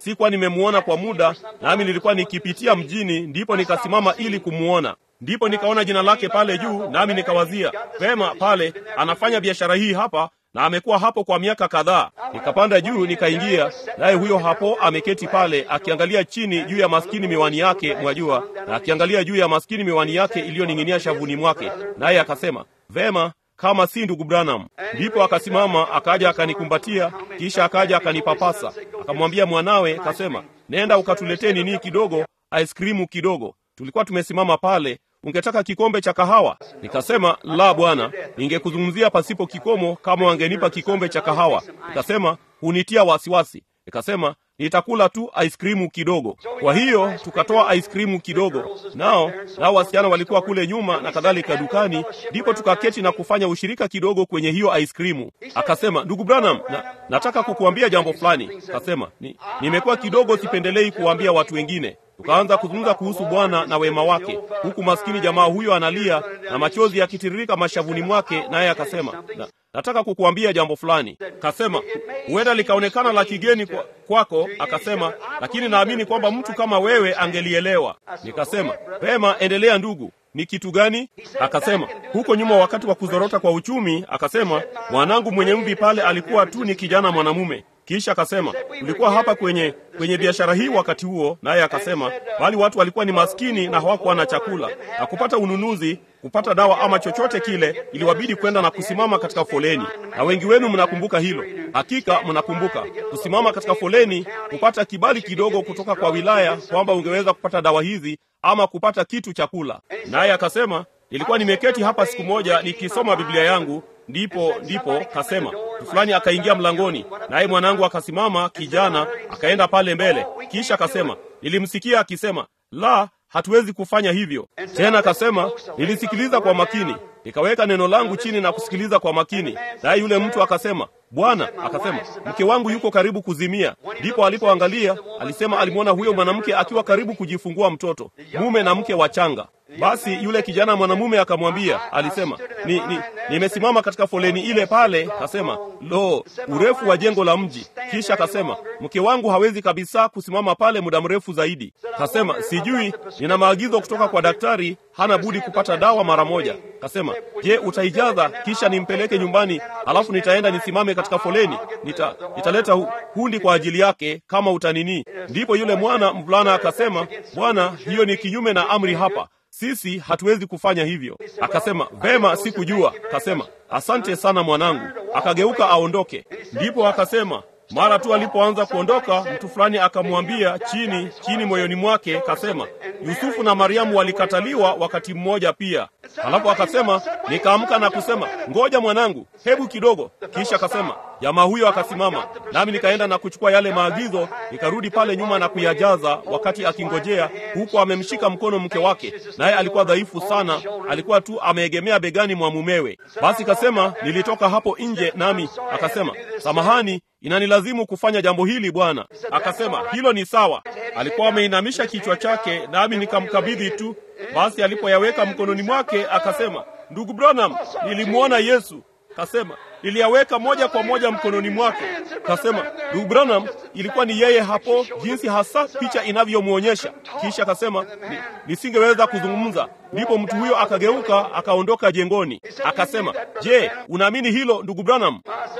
Sikuwa nimemuona kwa muda, nami nilikuwa nikipitia mjini, ndipo nikasimama ili kumuona. Ndipo nikaona jina lake pale juu, nami nikawazia, vema, pale anafanya biashara hii hapa na amekuwa hapo kwa miaka kadhaa. Nikapanda juu nikaingia, naye huyo hapo ameketi pale akiangalia chini juu ya maskini miwani yake, mwajua, na akiangalia juu ya maskini miwani yake iliyoning'inia shavuni mwake. Naye akasema, vema, kama si ndugu Branham. Ndipo akasimama akaja akanikumbatia, kisha akaja akanipapasa. Akamwambia mwanawe, akasema, nenda ukatuletee nini kidogo, ice cream kidogo. Tulikuwa tumesimama pale. Ungetaka kikombe cha kahawa? Nikasema, la bwana, ningekuzungumzia pasipo kikomo kama wangenipa kikombe cha kahawa. Nikasema, hunitia wasiwasi. Nikasema, nitakula tu ice cream kidogo. Kwa hiyo tukatoa ice cream kidogo, nao nao wasichana walikuwa kule nyuma na kadhalika dukani. Ndipo tukaketi na kufanya ushirika kidogo kwenye hiyo ice cream. Akasema, ndugu Branham, na, nataka kukuambia jambo fulani. Akasema, ni, nimekuwa kidogo sipendelei kuambia watu wengine. Tukaanza kuzungumza kuhusu Bwana na wema wake, huku maskini jamaa huyo analia na machozi yakitiririka mashavuni mwake. Naye akasema, na, nataka kukuambia jambo fulani. Akasema, huenda likaonekana la kigeni kwa, kwako. Akasema, lakini naamini kwamba mtu kama wewe angelielewa. Nikasema, pema, endelea ndugu. Ni kitu gani? Akasema, huko nyuma wakati wa kuzorota kwa uchumi, akasema, mwanangu mwenye mvi pale alikuwa tu ni kijana mwanamume. Kisha akasema, ulikuwa hapa kwenye kwenye biashara hii wakati huo. Naye akasema, bali watu walikuwa ni maskini na hawakuwa na chakula, na kupata ununuzi, kupata dawa ama chochote kile, iliwabidi kwenda na kusimama katika foleni. Na wengi wenu mnakumbuka hilo. Hakika mnakumbuka kusimama katika foleni kupata kibali kidogo kutoka kwa wilaya kwamba ungeweza kupata dawa hizi ama kupata kitu chakula. Naye akasema, nilikuwa nimeketi hapa siku moja nikisoma Biblia yangu, ndipo ndipo kasema fulani akaingia mlangoni, naye mwanangu akasimama, kijana akaenda pale mbele. Kisha akasema, nilimsikia akisema, la, hatuwezi kufanya hivyo tena. Akasema, nilisikiliza kwa makini, nikaweka neno langu chini na kusikiliza kwa makini. Naye yule mtu akasema, Bwana, akasema, mke wangu yuko karibu kuzimia. Ndipo alipoangalia, alisema alimwona huyo mwanamke akiwa karibu kujifungua mtoto, mume na mke wachanga. Basi yule kijana mwanamume akamwambia, alisema, ni, ni, nimesimama katika foleni ile pale. Akasema, lo, urefu wa jengo la mji. Kisha akasema, mke wangu hawezi kabisa kusimama pale muda mrefu zaidi. Akasema, sijui, nina maagizo kutoka kwa daktari, hana budi kupata dawa mara moja. Akasema, je, utaijaza kisha nimpeleke nyumbani, alafu nitaenda nisimame katika foleni, nita, nitaleta hu, hundi kwa ajili yake kama utanini. Ndipo yule mwana mvulana akasema, Bwana, hiyo ni kinyume na amri hapa. Sisi hatuwezi kufanya hivyo. Akasema, vema, sikujua. Akasema, asante sana mwanangu. Akageuka aondoke. Ndipo akasema, mara tu alipoanza kuondoka, mtu fulani akamwambia chini chini moyoni mwake, akasema, Yusufu na Mariamu walikataliwa wakati mmoja pia. Halafu akasema, nikaamka na kusema, ngoja mwanangu, hebu kidogo. Kisha akasema, jamaa huyo akasimama, nami nikaenda na kuchukua yale maagizo, nikarudi pale nyuma na kuyajaza, wakati akingojea, huko amemshika mkono mke wake, naye alikuwa dhaifu sana, alikuwa tu ameegemea begani mwa mumewe. Basi kasema, nilitoka hapo nje, nami akasema, samahani, inanilazimu kufanya jambo hili bwana. Akasema, hilo ni sawa. Alikuwa ameinamisha kichwa chake, nami nikamkabidhi tu. Basi alipoyaweka mkononi mwake, akasema, ndugu Branham, nilimuona Yesu. Kasema, niliyaweka moja kwa moja mkononi mwake. Kasema, ndugu Branham, ilikuwa ni yeye hapo, jinsi hasa picha inavyomuonyesha. Kisha kasema, nisingeweza kuzungumza. Ndipo mtu huyo akageuka, akaondoka jengoni. Akasema, je, unaamini hilo ndugu Branham?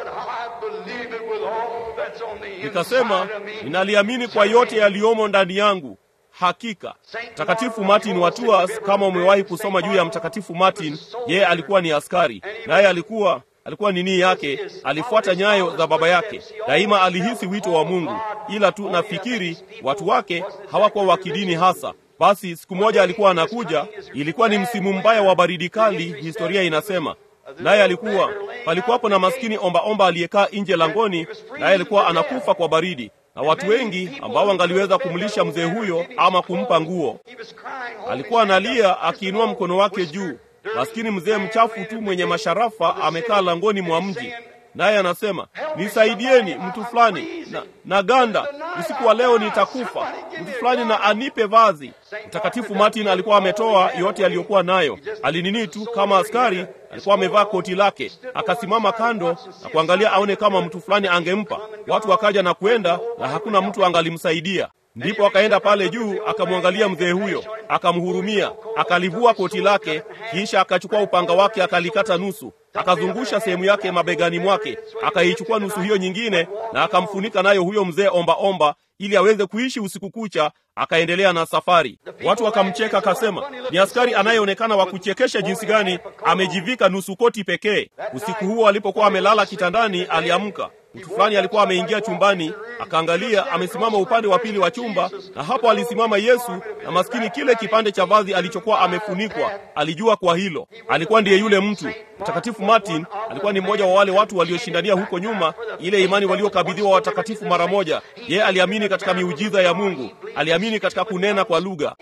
Nikasema, ninaliamini kwa yote yaliyomo ndani yangu. Hakika. Mtakatifu Martin wa Tours, kama umewahi kusoma juu ya Mtakatifu Martin, yeye alikuwa ni askari. Naye alikuwa alikuwa nini yake, alifuata nyayo za baba yake. Daima alihisi wito wa Mungu, ila tu nafikiri watu wake hawakuwa wa kidini hasa. Basi siku moja alikuwa anakuja, ilikuwa ni msimu mbaya wa baridi kali, historia inasema. Naye alikuwa palikuwapo na maskini omba omba aliyekaa nje langoni, naye alikuwa anakufa kwa baridi, na watu wengi ambao wangaliweza kumlisha mzee huyo ama kumpa nguo. Alikuwa analia akiinua mkono wake juu. Maskini mzee mchafu tu mwenye masharafa amekaa langoni mwa mji, naye anasema, nisaidieni mtu fulani, na, na ganda, usiku wa leo nitakufa, mtu fulani na anipe vazi. Mtakatifu Martin alikuwa ametoa yote aliyokuwa nayo, alinini tu kama askari, alikuwa amevaa koti lake, akasimama kando na kuangalia aone kama mtu fulani angempa. Watu wakaja na kuenda na hakuna mtu angalimsaidia. Ndipo akaenda pale juu, akamwangalia mzee huyo, akamhurumia, akalivua koti lake, kisha akachukua upanga wake akalikata nusu, akazungusha sehemu yake mabegani mwake, akaichukua nusu hiyo nyingine na akamfunika nayo huyo mzee omba omba ili aweze kuishi usiku kucha. Akaendelea na safari. Watu wakamcheka, akasema, ni askari anayeonekana wa kuchekesha jinsi gani, amejivika nusu koti pekee. Usiku huo alipokuwa amelala kitandani, aliamka. Mtu fulani alikuwa ameingia chumbani, akaangalia amesimama upande wa pili wa chumba, na hapo alisimama Yesu na maskini kile kipande cha vazi alichokuwa amefunikwa. Alijua kwa hilo alikuwa ndiye yule mtu. Mtakatifu Martin alikuwa ni mmoja wa wale watu walioshindania huko nyuma ile imani waliokabidhiwa watakatifu mara moja. Yeye aliamini katika miujiza ya Mungu, aliamini katika kunena kwa lugha,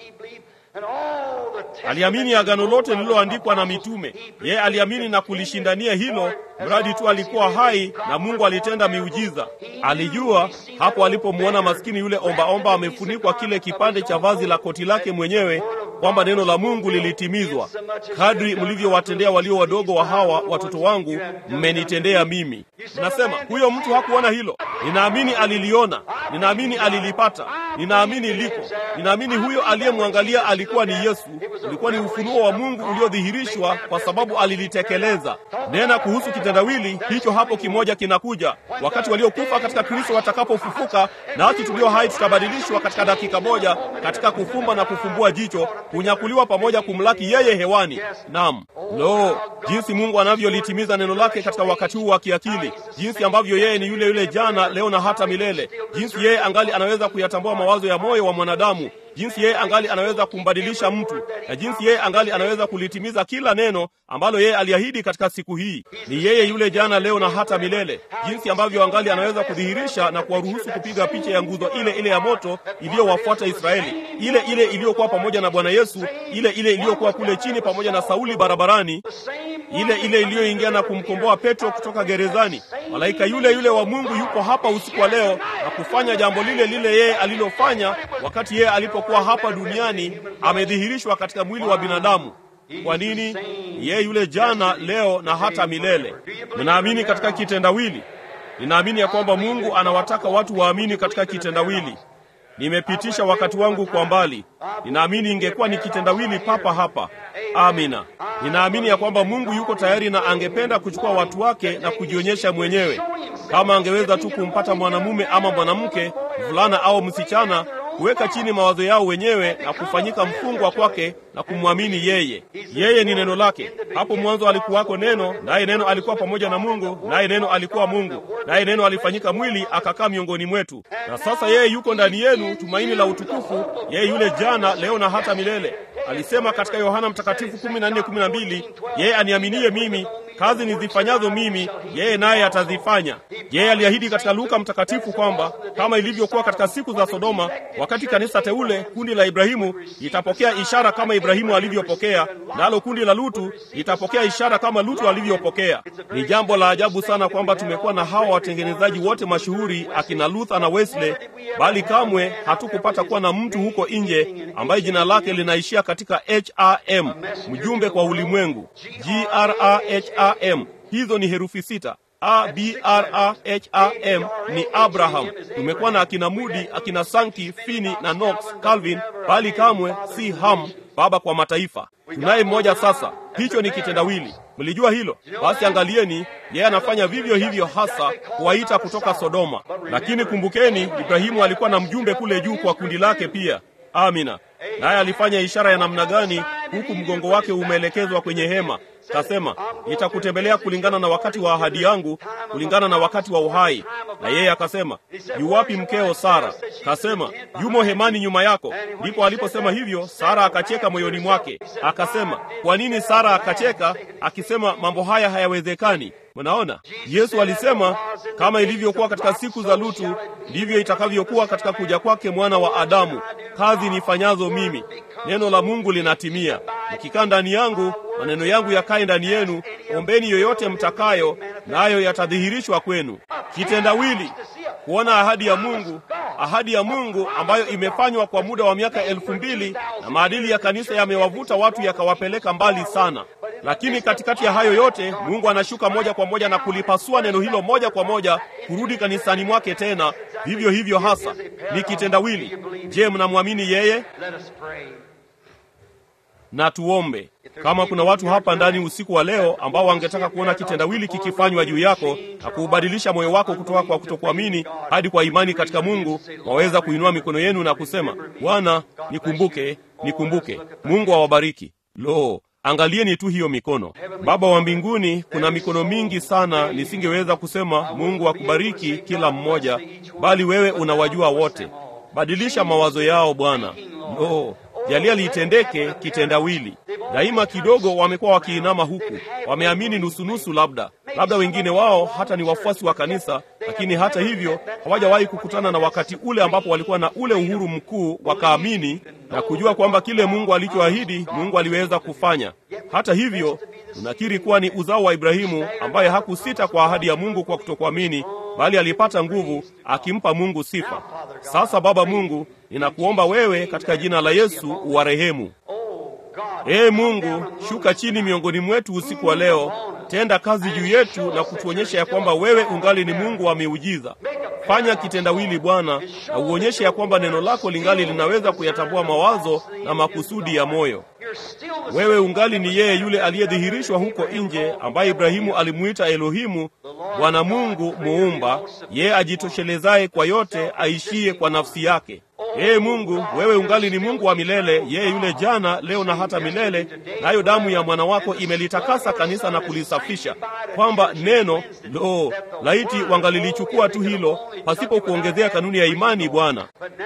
aliamini agano lote lililoandikwa na mitume. Yeye aliamini na kulishindania hilo, mradi tu alikuwa hai na Mungu alitenda miujiza. Alijua hapo alipomwona maskini yule omba omba amefunikwa kile kipande cha vazi la koti lake mwenyewe, kwamba neno la Mungu lilitimizwa. Kadri mlivyowatendea walio wadogo wa hawa watoto wangu, mmenitendea mimi. Nasema huyo mtu hakuona hilo. Ninaamini aliliona, ninaamini alilipata, ninaamini liko, ninaamini huyo aliyemwangalia alikuwa ni Yesu. Ulikuwa ni ufunuo wa Mungu uliodhihirishwa kwa sababu alilitekeleza. Nena kuhusu kitendawili hicho, hapo kimoja kinakuja. Wakati waliokufa katika Kristo watakapofufuka, na haki tulio hai tutabadilishwa katika dakika moja, katika kufumba na kufumbua jicho, kunyakuliwa pamoja kumlaki yeye hewani. Naam, lo, jinsi Mungu anavyolitimiza neno lake katika wakati huu wa kiakili, jinsi ambavyo yeye ni yule yule jana, leo na hata milele, jinsi yeye angali anaweza kuyatambua mawazo ya moyo wa mwanadamu, jinsi yeye angali anaweza kumbadilisha mtu, na jinsi yeye angali anaweza kulitimiza kila neno ambalo yeye aliahidi katika siku hii. Ni yeye yule jana, leo na hata milele. Jinsi ambavyo angali anaweza kudhihirisha na kuwaruhusu kupiga picha ya nguzo ile ile ya moto iliyowafuata Israeli, ile ile iliyokuwa pamoja na Bwana Yesu, ile ile iliyokuwa kule chini pamoja na Sauli barabarani, ile ile iliyoingia na kumkomboa Petro kutoka gerezani. Malaika yule yule wa Mungu yuko hapa usiku wa leo na kufanya jambo lile lile yeye alilofanya wakati yeye alipokuwa hapa duniani, amedhihirishwa katika mwili wa binadamu. Kwa nini? Yeye yule jana, leo na hata milele. Ninaamini katika kitendawili. Ninaamini ya kwamba Mungu anawataka watu waamini katika kitendawili. Nimepitisha wakati wangu kwa mbali. Ninaamini ingekuwa ni kitendawili papa hapa. Amina. Ninaamini ya kwamba Mungu yuko tayari na angependa kuchukua watu wake na kujionyesha mwenyewe. Kama angeweza tu kumpata mwanamume ama mwanamke, mvulana au msichana, kuweka chini mawazo yao wenyewe na kufanyika mfungwa kwake na kumwamini yeye. Yeye ni neno lake. Hapo mwanzo alikuwako neno, naye neno alikuwa pamoja na Mungu, naye neno alikuwa Mungu, naye neno alifanyika mwili akakaa miongoni mwetu. Na sasa yeye yuko ndani yenu, tumaini la utukufu, yeye yule jana, leo na hata milele. Alisema katika Yohana Mtakatifu kumi na nne kumi na mbili, yeye aniaminie mimi, kazi nizifanyazo mimi, yeye naye atazifanya. Yeye aliahidi katika Luka Mtakatifu kwamba kama ilivyokuwa katika siku za Sodoma, wakati kanisa teule, kundi la Ibrahimu, litapokea ishara kama Ibrahimu alivyopokea, nalo kundi la Lutu litapokea ishara kama Lutu alivyopokea. Ni jambo la ajabu sana kwamba tumekuwa na hawa watengenezaji wote mashuhuri, akina Luther na Wesley, bali kamwe hatukupata kuwa na mtu huko nje ambaye jina lake linaishia katika H R M, mjumbe kwa ulimwengu. G R A H R M, hizo ni herufi sita. A B R A H R M ni Abraham. Tumekuwa na akina Moody, akina Sankey, Finney na Knox, Calvin, bali kamwe si Ham, baba kwa mataifa. Tunaye mmoja sasa. Hicho ni kitendawili. Mlijua hilo? Basi angalieni, yeye anafanya vivyo hivyo hasa kuwaita kutoka Sodoma. Lakini kumbukeni, Ibrahimu alikuwa na mjumbe kule juu kwa kundi lake pia. Amina. Naye alifanya ishara ya namna gani huku mgongo wake umeelekezwa kwenye hema? Kasema, nitakutembelea kulingana na wakati wa ahadi yangu, kulingana na wakati wa uhai. Na yeye akasema, yu wapi mkeo Sara? Kasema, yumo hemani nyuma yako. Ndipo aliposema hivyo, Sara akacheka moyoni mwake. Akasema, kwa nini Sara akacheka, akisema mambo haya hayawezekani? Mnaona? Yesu alisema, kama ilivyokuwa katika siku za Lutu, ndivyo itakavyokuwa katika kuja kwake mwana wa Adamu. Kazi nifanyazo mimi, neno la Mungu linatimia. Mkikaa ndani yangu, maneno yangu yakae ndani yenu, ombeni yoyote mtakayo, nayo yatadhihirishwa kwenu. Kitendawili. kuona ahadi ya Mungu, ahadi ya Mungu ambayo imefanywa kwa muda wa miaka elfu mbili na maadili ya kanisa yamewavuta watu yakawapeleka mbali sana. Lakini katikati ya hayo yote, Mungu anashuka moja kwa moja na kulipasua neno hilo moja kwa moja kurudi kanisani mwake tena. Vivyo hivyo hasa ni kitendawili. Je, mnamwamini yeye? Na tuombe. Kama kuna watu hapa ndani usiku wa leo ambao wangetaka kuona kitendawili kikifanywa juu yako na kuubadilisha moyo wako kutoka kwa kutokuamini hadi kwa imani katika Mungu, waweza kuinua mikono yenu na kusema, Bwana, nikumbuke, nikumbuke. Mungu awabariki. Lo, angalieni tu hiyo mikono. Baba wa mbinguni, kuna mikono mingi sana, nisingeweza kusema Mungu akubariki kila mmoja, bali wewe unawajua wote. Badilisha mawazo yao Bwana. Lo, jalia litendeke kitendawili. Daima kidogo wamekuwa wakiinama huku, wameamini nusu-nusu, labda labda wengine wao hata ni wafuasi wa kanisa, lakini hata hivyo hawajawahi kukutana na wakati ule ambapo walikuwa na ule uhuru mkuu wakaamini na kujua kwamba kile Mungu alichoahidi Mungu aliweza kufanya. Hata hivyo tunakiri kuwa ni uzao wa Ibrahimu ambaye hakusita kwa ahadi ya Mungu kwa kutokuamini, bali alipata nguvu akimpa Mungu sifa. Sasa Baba Mungu, ninakuomba wewe katika jina la Yesu uwarehemu. Ee Mungu, shuka chini miongoni mwetu usiku wa leo, tenda kazi juu yetu na kutuonyesha ya kwamba wewe ungali ni Mungu wa miujiza. Fanya kitendawili Bwana, na uonyeshe ya kwamba neno lako lingali linaweza kuyatambua mawazo na makusudi ya moyo. Wewe ungali ni yeye yule aliyedhihirishwa huko nje, ambaye Ibrahimu alimuita Elohimu, Bwana Mungu muumba, yeye ajitoshelezaye kwa yote, aishie kwa nafsi yake. Ee Mungu, wewe ungali ni Mungu wa milele, yeye yule jana, leo na hata milele, nayo damu ya mwana wako imelitakasa kanisa na kulisafisha, kwamba neno, lo, laiti wangalilichukua tu hilo pasipo kuongezea kanuni ya imani Bwana.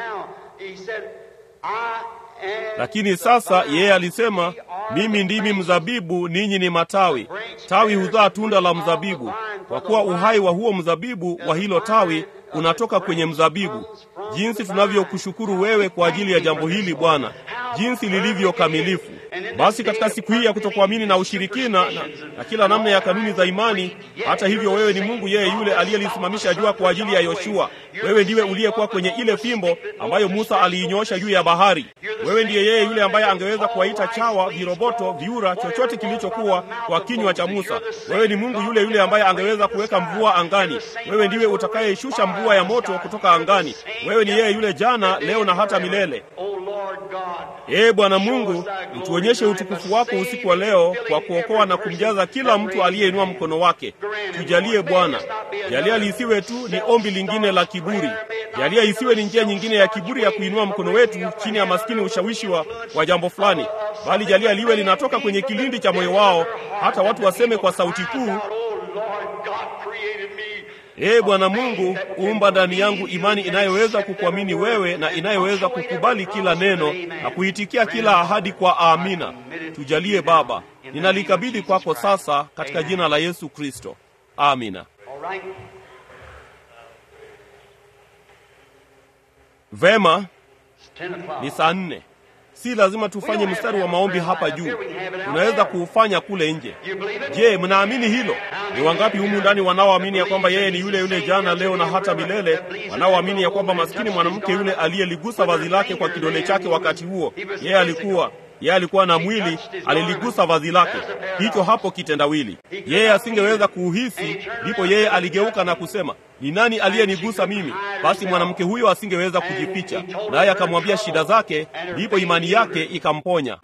Lakini sasa yeye alisema, mimi ndimi mzabibu, ninyi ni matawi. Tawi huzaa tunda la mzabibu, kwa kuwa uhai wa huo mzabibu wa hilo tawi unatoka kwenye mzabibu. Jinsi tunavyokushukuru wewe kwa ajili ya jambo hili Bwana, jinsi lilivyo kamilifu. Basi katika siku hii ya kutokuamini na ushirikina na, na kila namna ya kanuni za imani, hata hivyo wewe ni Mungu yeye yule aliyelisimamisha jua kwa ajili ya Yoshua. Wewe ndiwe uliyekuwa kwenye ile fimbo ambayo Musa aliinyosha juu ya bahari. Wewe ndiye yeye yule ambaye angeweza kuwaita chawa, viroboto, viura, chochote kilichokuwa kwa kinywa cha Musa. Wewe ni Mungu yule yule ambaye angeweza kuweka mvua angani. Wewe ndiwe utakayeshusha mvua ya moto kutoka angani. Wewe ni yeye yule jana, leo na hata milele. Ee Bwana Mungu, utuonyeshe utukufu wako usiku wa leo kwa kuokoa na kumjaza kila mtu aliyeinua mkono wake. Tujalie Bwana. Jalia lisiwe tu ni ombi lingine la kiburi. Jalia isiwe ni njia nyingine ya kiburi ya kuinua mkono wetu chini ya maskini ushawishi wa, wa jambo fulani. Bali jalia liwe linatoka kwenye kilindi cha moyo wao, hata watu waseme kwa sauti kuu, Ee Bwana Mungu, umba ndani yangu imani inayoweza kukuamini wewe na inayoweza kukubali kila neno na kuitikia kila ahadi kwa amina. Tujalie Baba. Ninalikabidhi kwako sasa katika jina la Yesu Kristo. Amina. Vema, ni saa nne. Si lazima tufanye mstari wa maombi hapa juu. Tunaweza kuufanya kule nje. Je, mnaamini hilo? Ni wangapi humu ndani wanaoamini ya kwamba yeye ni yule yule jana, leo na hata milele? Wanaoamini ya kwamba maskini mwanamke yule aliyeligusa vazi lake kwa kidole chake wakati huo, yeye alikuwa yeye alikuwa na mwili, aliligusa vazi lake. Hicho hapo kitendawili. Yeye asingeweza kuuhisi, ndipo yeye aligeuka na kusema, ni nani aliyenigusa mimi? Basi mwanamke huyo asingeweza kujificha, naye akamwambia shida zake, ndipo imani yake ikamponya.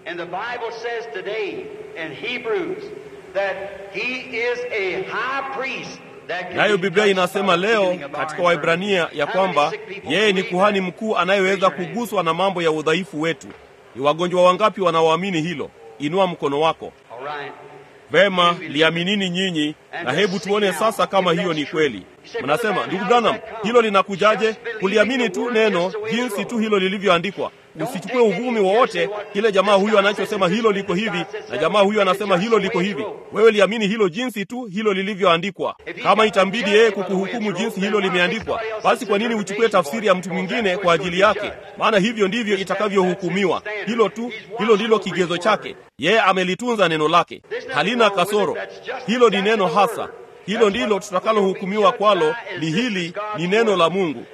Nayo Biblia inasema leo katika Waebrania ya kwamba yeye ni kuhani mkuu anayeweza kuguswa na mambo ya udhaifu wetu. Ni wagonjwa wangapi wanaoamini hilo? Inua mkono wako. Vema, liaminini nyinyi, na hebu tuone sasa kama hiyo ni kweli. Mnasema, ndugu Branham, hilo linakujaje? Kuliamini tu neno jinsi tu hilo lilivyoandikwa. Usichukue uvumi wowote, kile jamaa huyu anachosema hilo liko hivi na jamaa huyu anasema hilo liko hivi. Wewe liamini hilo jinsi tu hilo lilivyoandikwa. Kama itambidi yeye kukuhukumu jinsi hilo limeandikwa, basi kwa nini uchukue tafsiri ya mtu mwingine kwa ajili yake? Maana hivyo ndivyo itakavyohukumiwa. Hilo tu, hilo ndilo kigezo chake. Yeye amelitunza neno lake, halina kasoro. Hilo ni neno hasa. Hilo ndilo tutakalohukumiwa kwalo, ni hili, ni neno la Mungu.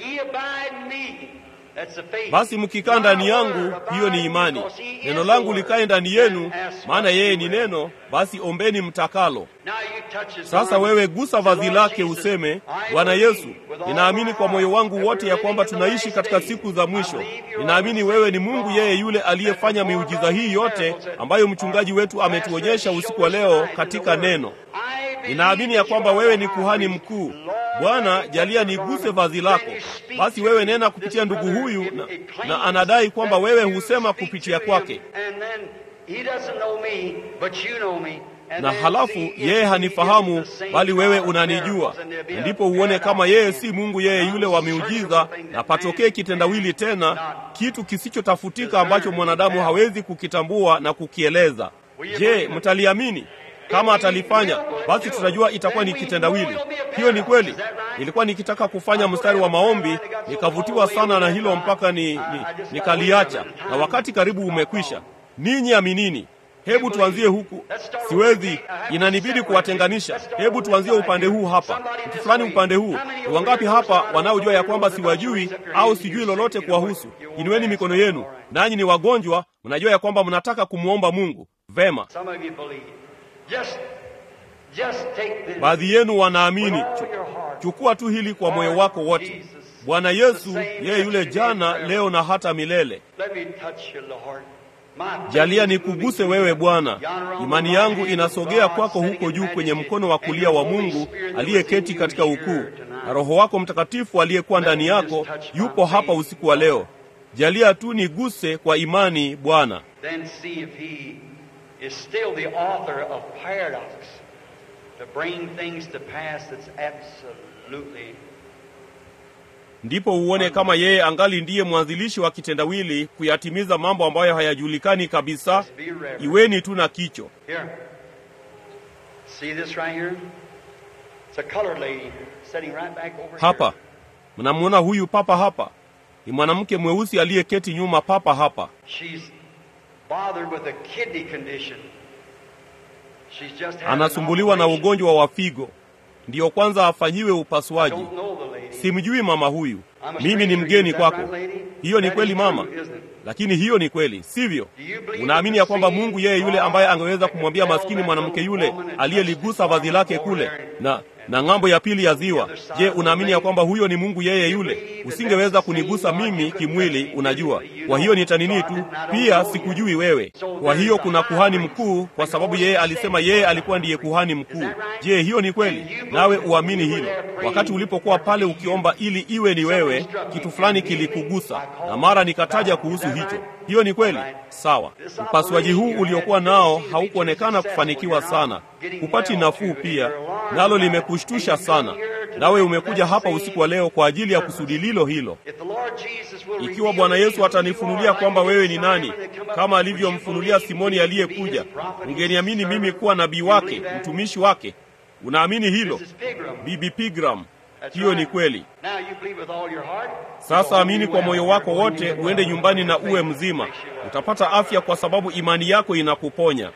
Basi mkikaa ndani yangu, hiyo ni imani. Neno langu likae ndani yenu, maana yeye ni neno, basi ombeni mtakalo. Sasa wewe gusa vazi lake useme, Bwana Yesu, ninaamini kwa moyo wangu wote ya kwamba tunaishi katika siku za mwisho. Ninaamini wewe ni Mungu, yeye yule aliyefanya miujiza hii yote ambayo mchungaji wetu ametuonyesha usiku wa leo katika neno. Ninaamini ya kwamba wewe ni kuhani mkuu. Bwana, jalia niguse vazi lako. Basi wewe nena kupitia ndugu huyu, na, na anadai kwamba wewe husema kupitia kwake. Na halafu yeye hanifahamu, bali wewe unanijua. Ndipo uone kama yeye si Mungu, yeye yule wa miujiza, na patokee kitendawili tena, kitu kisichotafutika ambacho mwanadamu hawezi kukitambua na kukieleza. Je, mtaliamini? Kama atalifanya, basi tutajua itakuwa ni kitendawili. Hiyo ni kweli. Nilikuwa nikitaka kufanya mstari wa maombi, nikavutiwa sana na hilo mpaka ni, ni nikaliacha, na wakati karibu umekwisha. Ninyi aminini. Hebu tuanzie huku. Siwezi, inanibidi kuwatenganisha. Hebu tuanzie upande huu hapa, mtu fulani upande huu. Ni wangapi hapa wanaojua ya kwamba siwajui au sijui lolote kuwahusu? Inueni mikono yenu. Nanyi ni wagonjwa, mnajua ya kwamba mnataka kumuomba Mungu. Vema. Baadhi yenu wanaamini. Chukua tu hili kwa moyo wako wote. Bwana Yesu, yeye yule jana, leo na hata milele. Jalia nikuguse wewe Bwana. Imani yangu inasogea kwako huko juu kwenye mkono wa kulia wa Mungu aliyeketi katika ukuu, na Roho wako Mtakatifu aliyekuwa ndani yako yupo hapa usiku wa leo. Jalia tu niguse kwa imani Bwana. Is still the author of paradox to bring things to pass that's absolutely. Ndipo uone kama yeye angali ndiye mwanzilishi wa kitendawili kuyatimiza mambo ambayo hayajulikani kabisa. Iweni tu na kicho. Here. See this right here? It's a colored lady sitting right back over hapa. Here. Mnamuona huyu papa hapa? Ni mwanamke mweusi aliyeketi nyuma papa hapa. She's bothered with a kidney condition. She's just anasumbuliwa na ugonjwa wa figo. Ndiyo kwanza afanyiwe upasuaji. Simjui mama huyu. Mimi ni mgeni kwako. Hiyo ni kweli mama? Lakini hiyo ni kweli, sivyo? Unaamini ya kwamba Mungu yeye yule ambaye angeweza kumwambia maskini mwanamke yule aliyeligusa vazi lake kule na na ng'ambo ya pili ya ziwa, je, unaamini ya kwamba huyo ni Mungu yeye yule? Usingeweza kunigusa mimi kimwili, unajua. Kwa hiyo nitanini tu, pia sikujui wewe. Kwa hiyo kuna kuhani mkuu, kwa sababu yeye alisema yeye alikuwa ndiye kuhani mkuu. Je, hiyo ni kweli? Nawe uamini hilo. Wakati ulipokuwa pale ukiomba ili iwe ni wewe, kitu fulani kilikugusa, na mara nikataja kuhusu hicho. Hiyo ni kweli? Sawa. Upasuaji huu uliokuwa nao haukuonekana kufanikiwa sana. Kupati nafuu pia, nalo limekushtusha sana. Nawe umekuja hapa usiku wa leo kwa ajili ya kusudi lilo hilo. Ikiwa Bwana Yesu atanifunulia kwamba wewe ni nani, kama alivyomfunulia Simoni aliyekuja, ungeniamini mimi kuwa nabii wake, mtumishi wake. Unaamini hilo? Bibi Pigram. Hiyo ni kweli. Sasa amini kwa moyo wako wote, uende nyumbani na uwe mzima. Utapata afya kwa sababu imani yako inakuponya.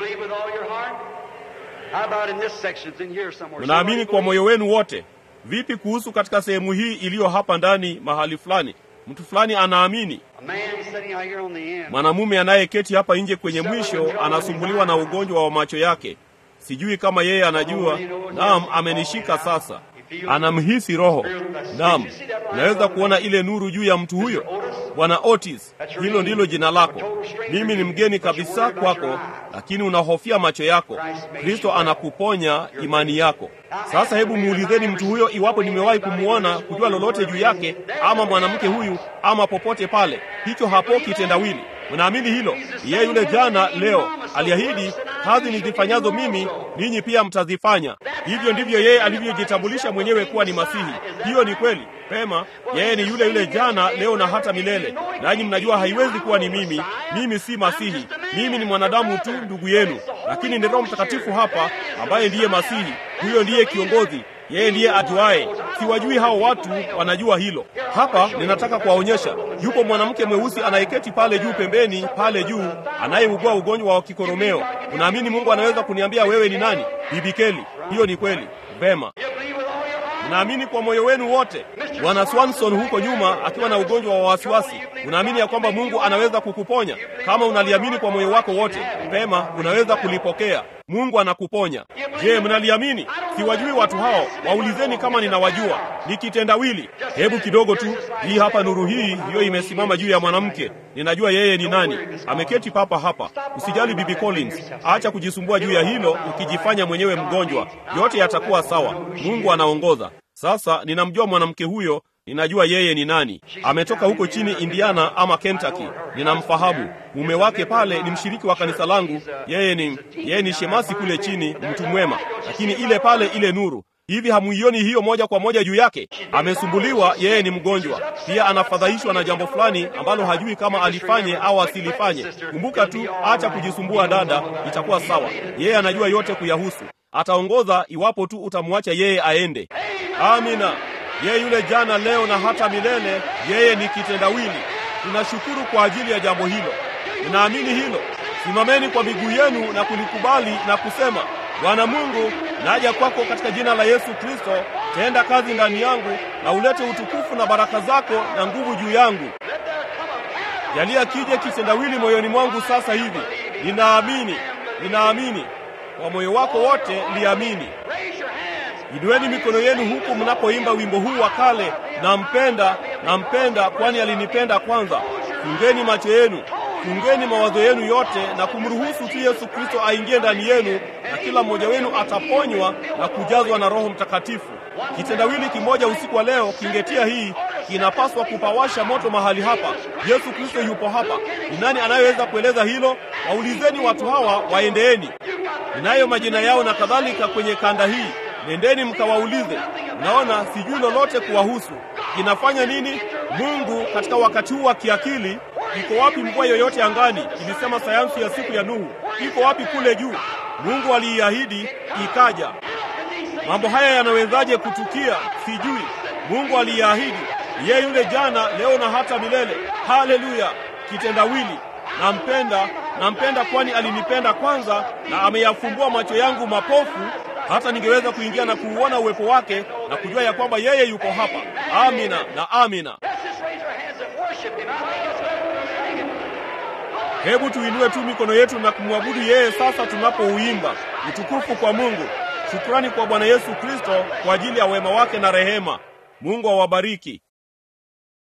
Unaamini kwa moyo wenu wote? Vipi kuhusu katika sehemu hii iliyo hapa ndani mahali fulani? Mtu fulani anaamini. Mwanamume anayeketi hapa nje kwenye mwisho anasumbuliwa na ugonjwa wa macho yake. Sijui kama yeye anajua. Naam, amenishika sasa. Anamhisi roho. Naam, naweza kuona ile nuru juu ya mtu huyo. Bwana Otis, hilo ndilo jina lako. Mimi ni mgeni kabisa kwako, lakini unahofia macho yako. Kristo anakuponya imani yako. Sasa hebu muulizeni mtu huyo iwapo nimewahi kumuona, kujua lolote juu yake, ama mwanamke huyu, ama popote pale. Hicho hapo kitendawili. Unaamini hilo? Yeye yule jana, leo, aliahidi, kazi nizifanyazo mimi, ninyi pia mtazifanya. Hivyo ndivyo yeye alivyojitambulisha mwenyewe kuwa ni Masihi. Hiyo ni kweli. Pema, yeye ni yule yule jana, leo na hata milele. Nanyi mnajua haiwezi kuwa ni mimi. Mimi si Masihi. Mimi ni mwanadamu tu, ndugu yenu. Lakini ni Roho Mtakatifu hapa ambaye ndiye Masihi. Huyo ndiye kiongozi. Yeye ndiye ajuaye. Siwajui hao watu, wanajua hilo. Hapa ninataka kuwaonyesha. Yupo mwanamke mweusi anayeketi pale juu pembeni, pale juu, anayeugua ugonjwa wa kikoromeo. Unaamini Mungu anaweza kuniambia wewe ni nani? Bibi Kelly. Hiyo ni kweli. Vema. Unaamini kwa moyo wenu wote? Bwana Swanson huko nyuma akiwa na ugonjwa wa wasiwasi, unaamini ya kwamba Mungu anaweza kukuponya? Kama unaliamini kwa moyo wako wote, pema, unaweza kulipokea. Mungu anakuponya. Je, mnaliamini? Siwajui watu hao, waulizeni kama ninawajua. Ni kitendawili. Hebu kidogo tu, hii hapa nuru hii, hiyo imesimama juu ya mwanamke. Ninajua yeye ni nani. Ameketi papa hapa. Usijali Bibi Collins, acha kujisumbua juu ya hilo ukijifanya mwenyewe mgonjwa. Yote yatakuwa sawa. Mungu anaongoza. Sasa ninamjua mwanamke huyo, ninajua yeye ni nani. Ametoka huko chini Indiana ama Kentucky. Ninamfahamu. Mume wake pale ni mshiriki wa kanisa langu. Yeye ni yeye ni shemasi kule chini, mtu mwema. Lakini ile pale ile nuru, hivi hamuioni hiyo moja kwa moja juu yake? Amesumbuliwa, yeye ni mgonjwa. Pia anafadhaishwa na jambo fulani ambalo hajui kama alifanye au asilifanye. Kumbuka tu, acha kujisumbua dada, itakuwa sawa. Yeye anajua yote kuyahusu. Ataongoza iwapo tu utamwacha yeye aende. Amina. Yeye yule jana, leo na hata milele, yeye ni kitendawili. Tunashukuru kwa ajili ya jambo hilo. Ninaamini hilo. Simameni kwa miguu yenu na kulikubali na kusema, Bwana Mungu, naja kwako katika jina la Yesu Kristo, tenda kazi ndani yangu na ulete utukufu na baraka zako na nguvu juu yangu. Jalia kije kitendawili moyoni mwangu sasa hivi. Ninaamini. Ninaamini. Kwa moyo wako wote liamini. Inueni mikono yenu huku mnapoimba wimbo huu wa kale, nampenda, nampenda kwani alinipenda kwanza. Fungeni macho yenu, fungeni mawazo yenu yote na kumruhusu tu Yesu Kristo aingie ndani yenu, na kila mmoja wenu ataponywa na kujazwa na Roho Mtakatifu. Kitendawili kimoja usiku wa leo kingetia hii, kinapaswa kupawasha moto mahali hapa. Yesu Kristo yupo hapa. Ni nani anayeweza kueleza hilo? Waulizeni watu hawa, waendeeni. Ninayo majina yao na kadhalika kwenye kanda hii. Nendeni mkawaulize. Naona sijui lolote kuwahusu. Kinafanya nini? Mungu katika wakati huu wa kiakili, iko wapi mvua yoyote angani? Ilisema sayansi ya siku ya Nuhu. Iko wapi kule juu? Mungu aliahidi, ikaja. Mambo haya yanawezaje kutukia? Sijui. Mungu aliahidi. Yeye yule jana, leo na hata milele. Haleluya. Kitendawili. Nampenda, nampenda kwani alinipenda kwanza, na ameyafumbua macho yangu mapofu hata ningeweza kuingia na kuuona uwepo wake na kujua ya kwamba yeye yuko hapa. Amina na amina. Hebu tuinue tu mikono yetu na kumwabudu yeye sasa tunapouimba. Utukufu kwa Mungu. Shukrani kwa Bwana Yesu Kristo kwa ajili ya wema wake na rehema. Mungu awabariki.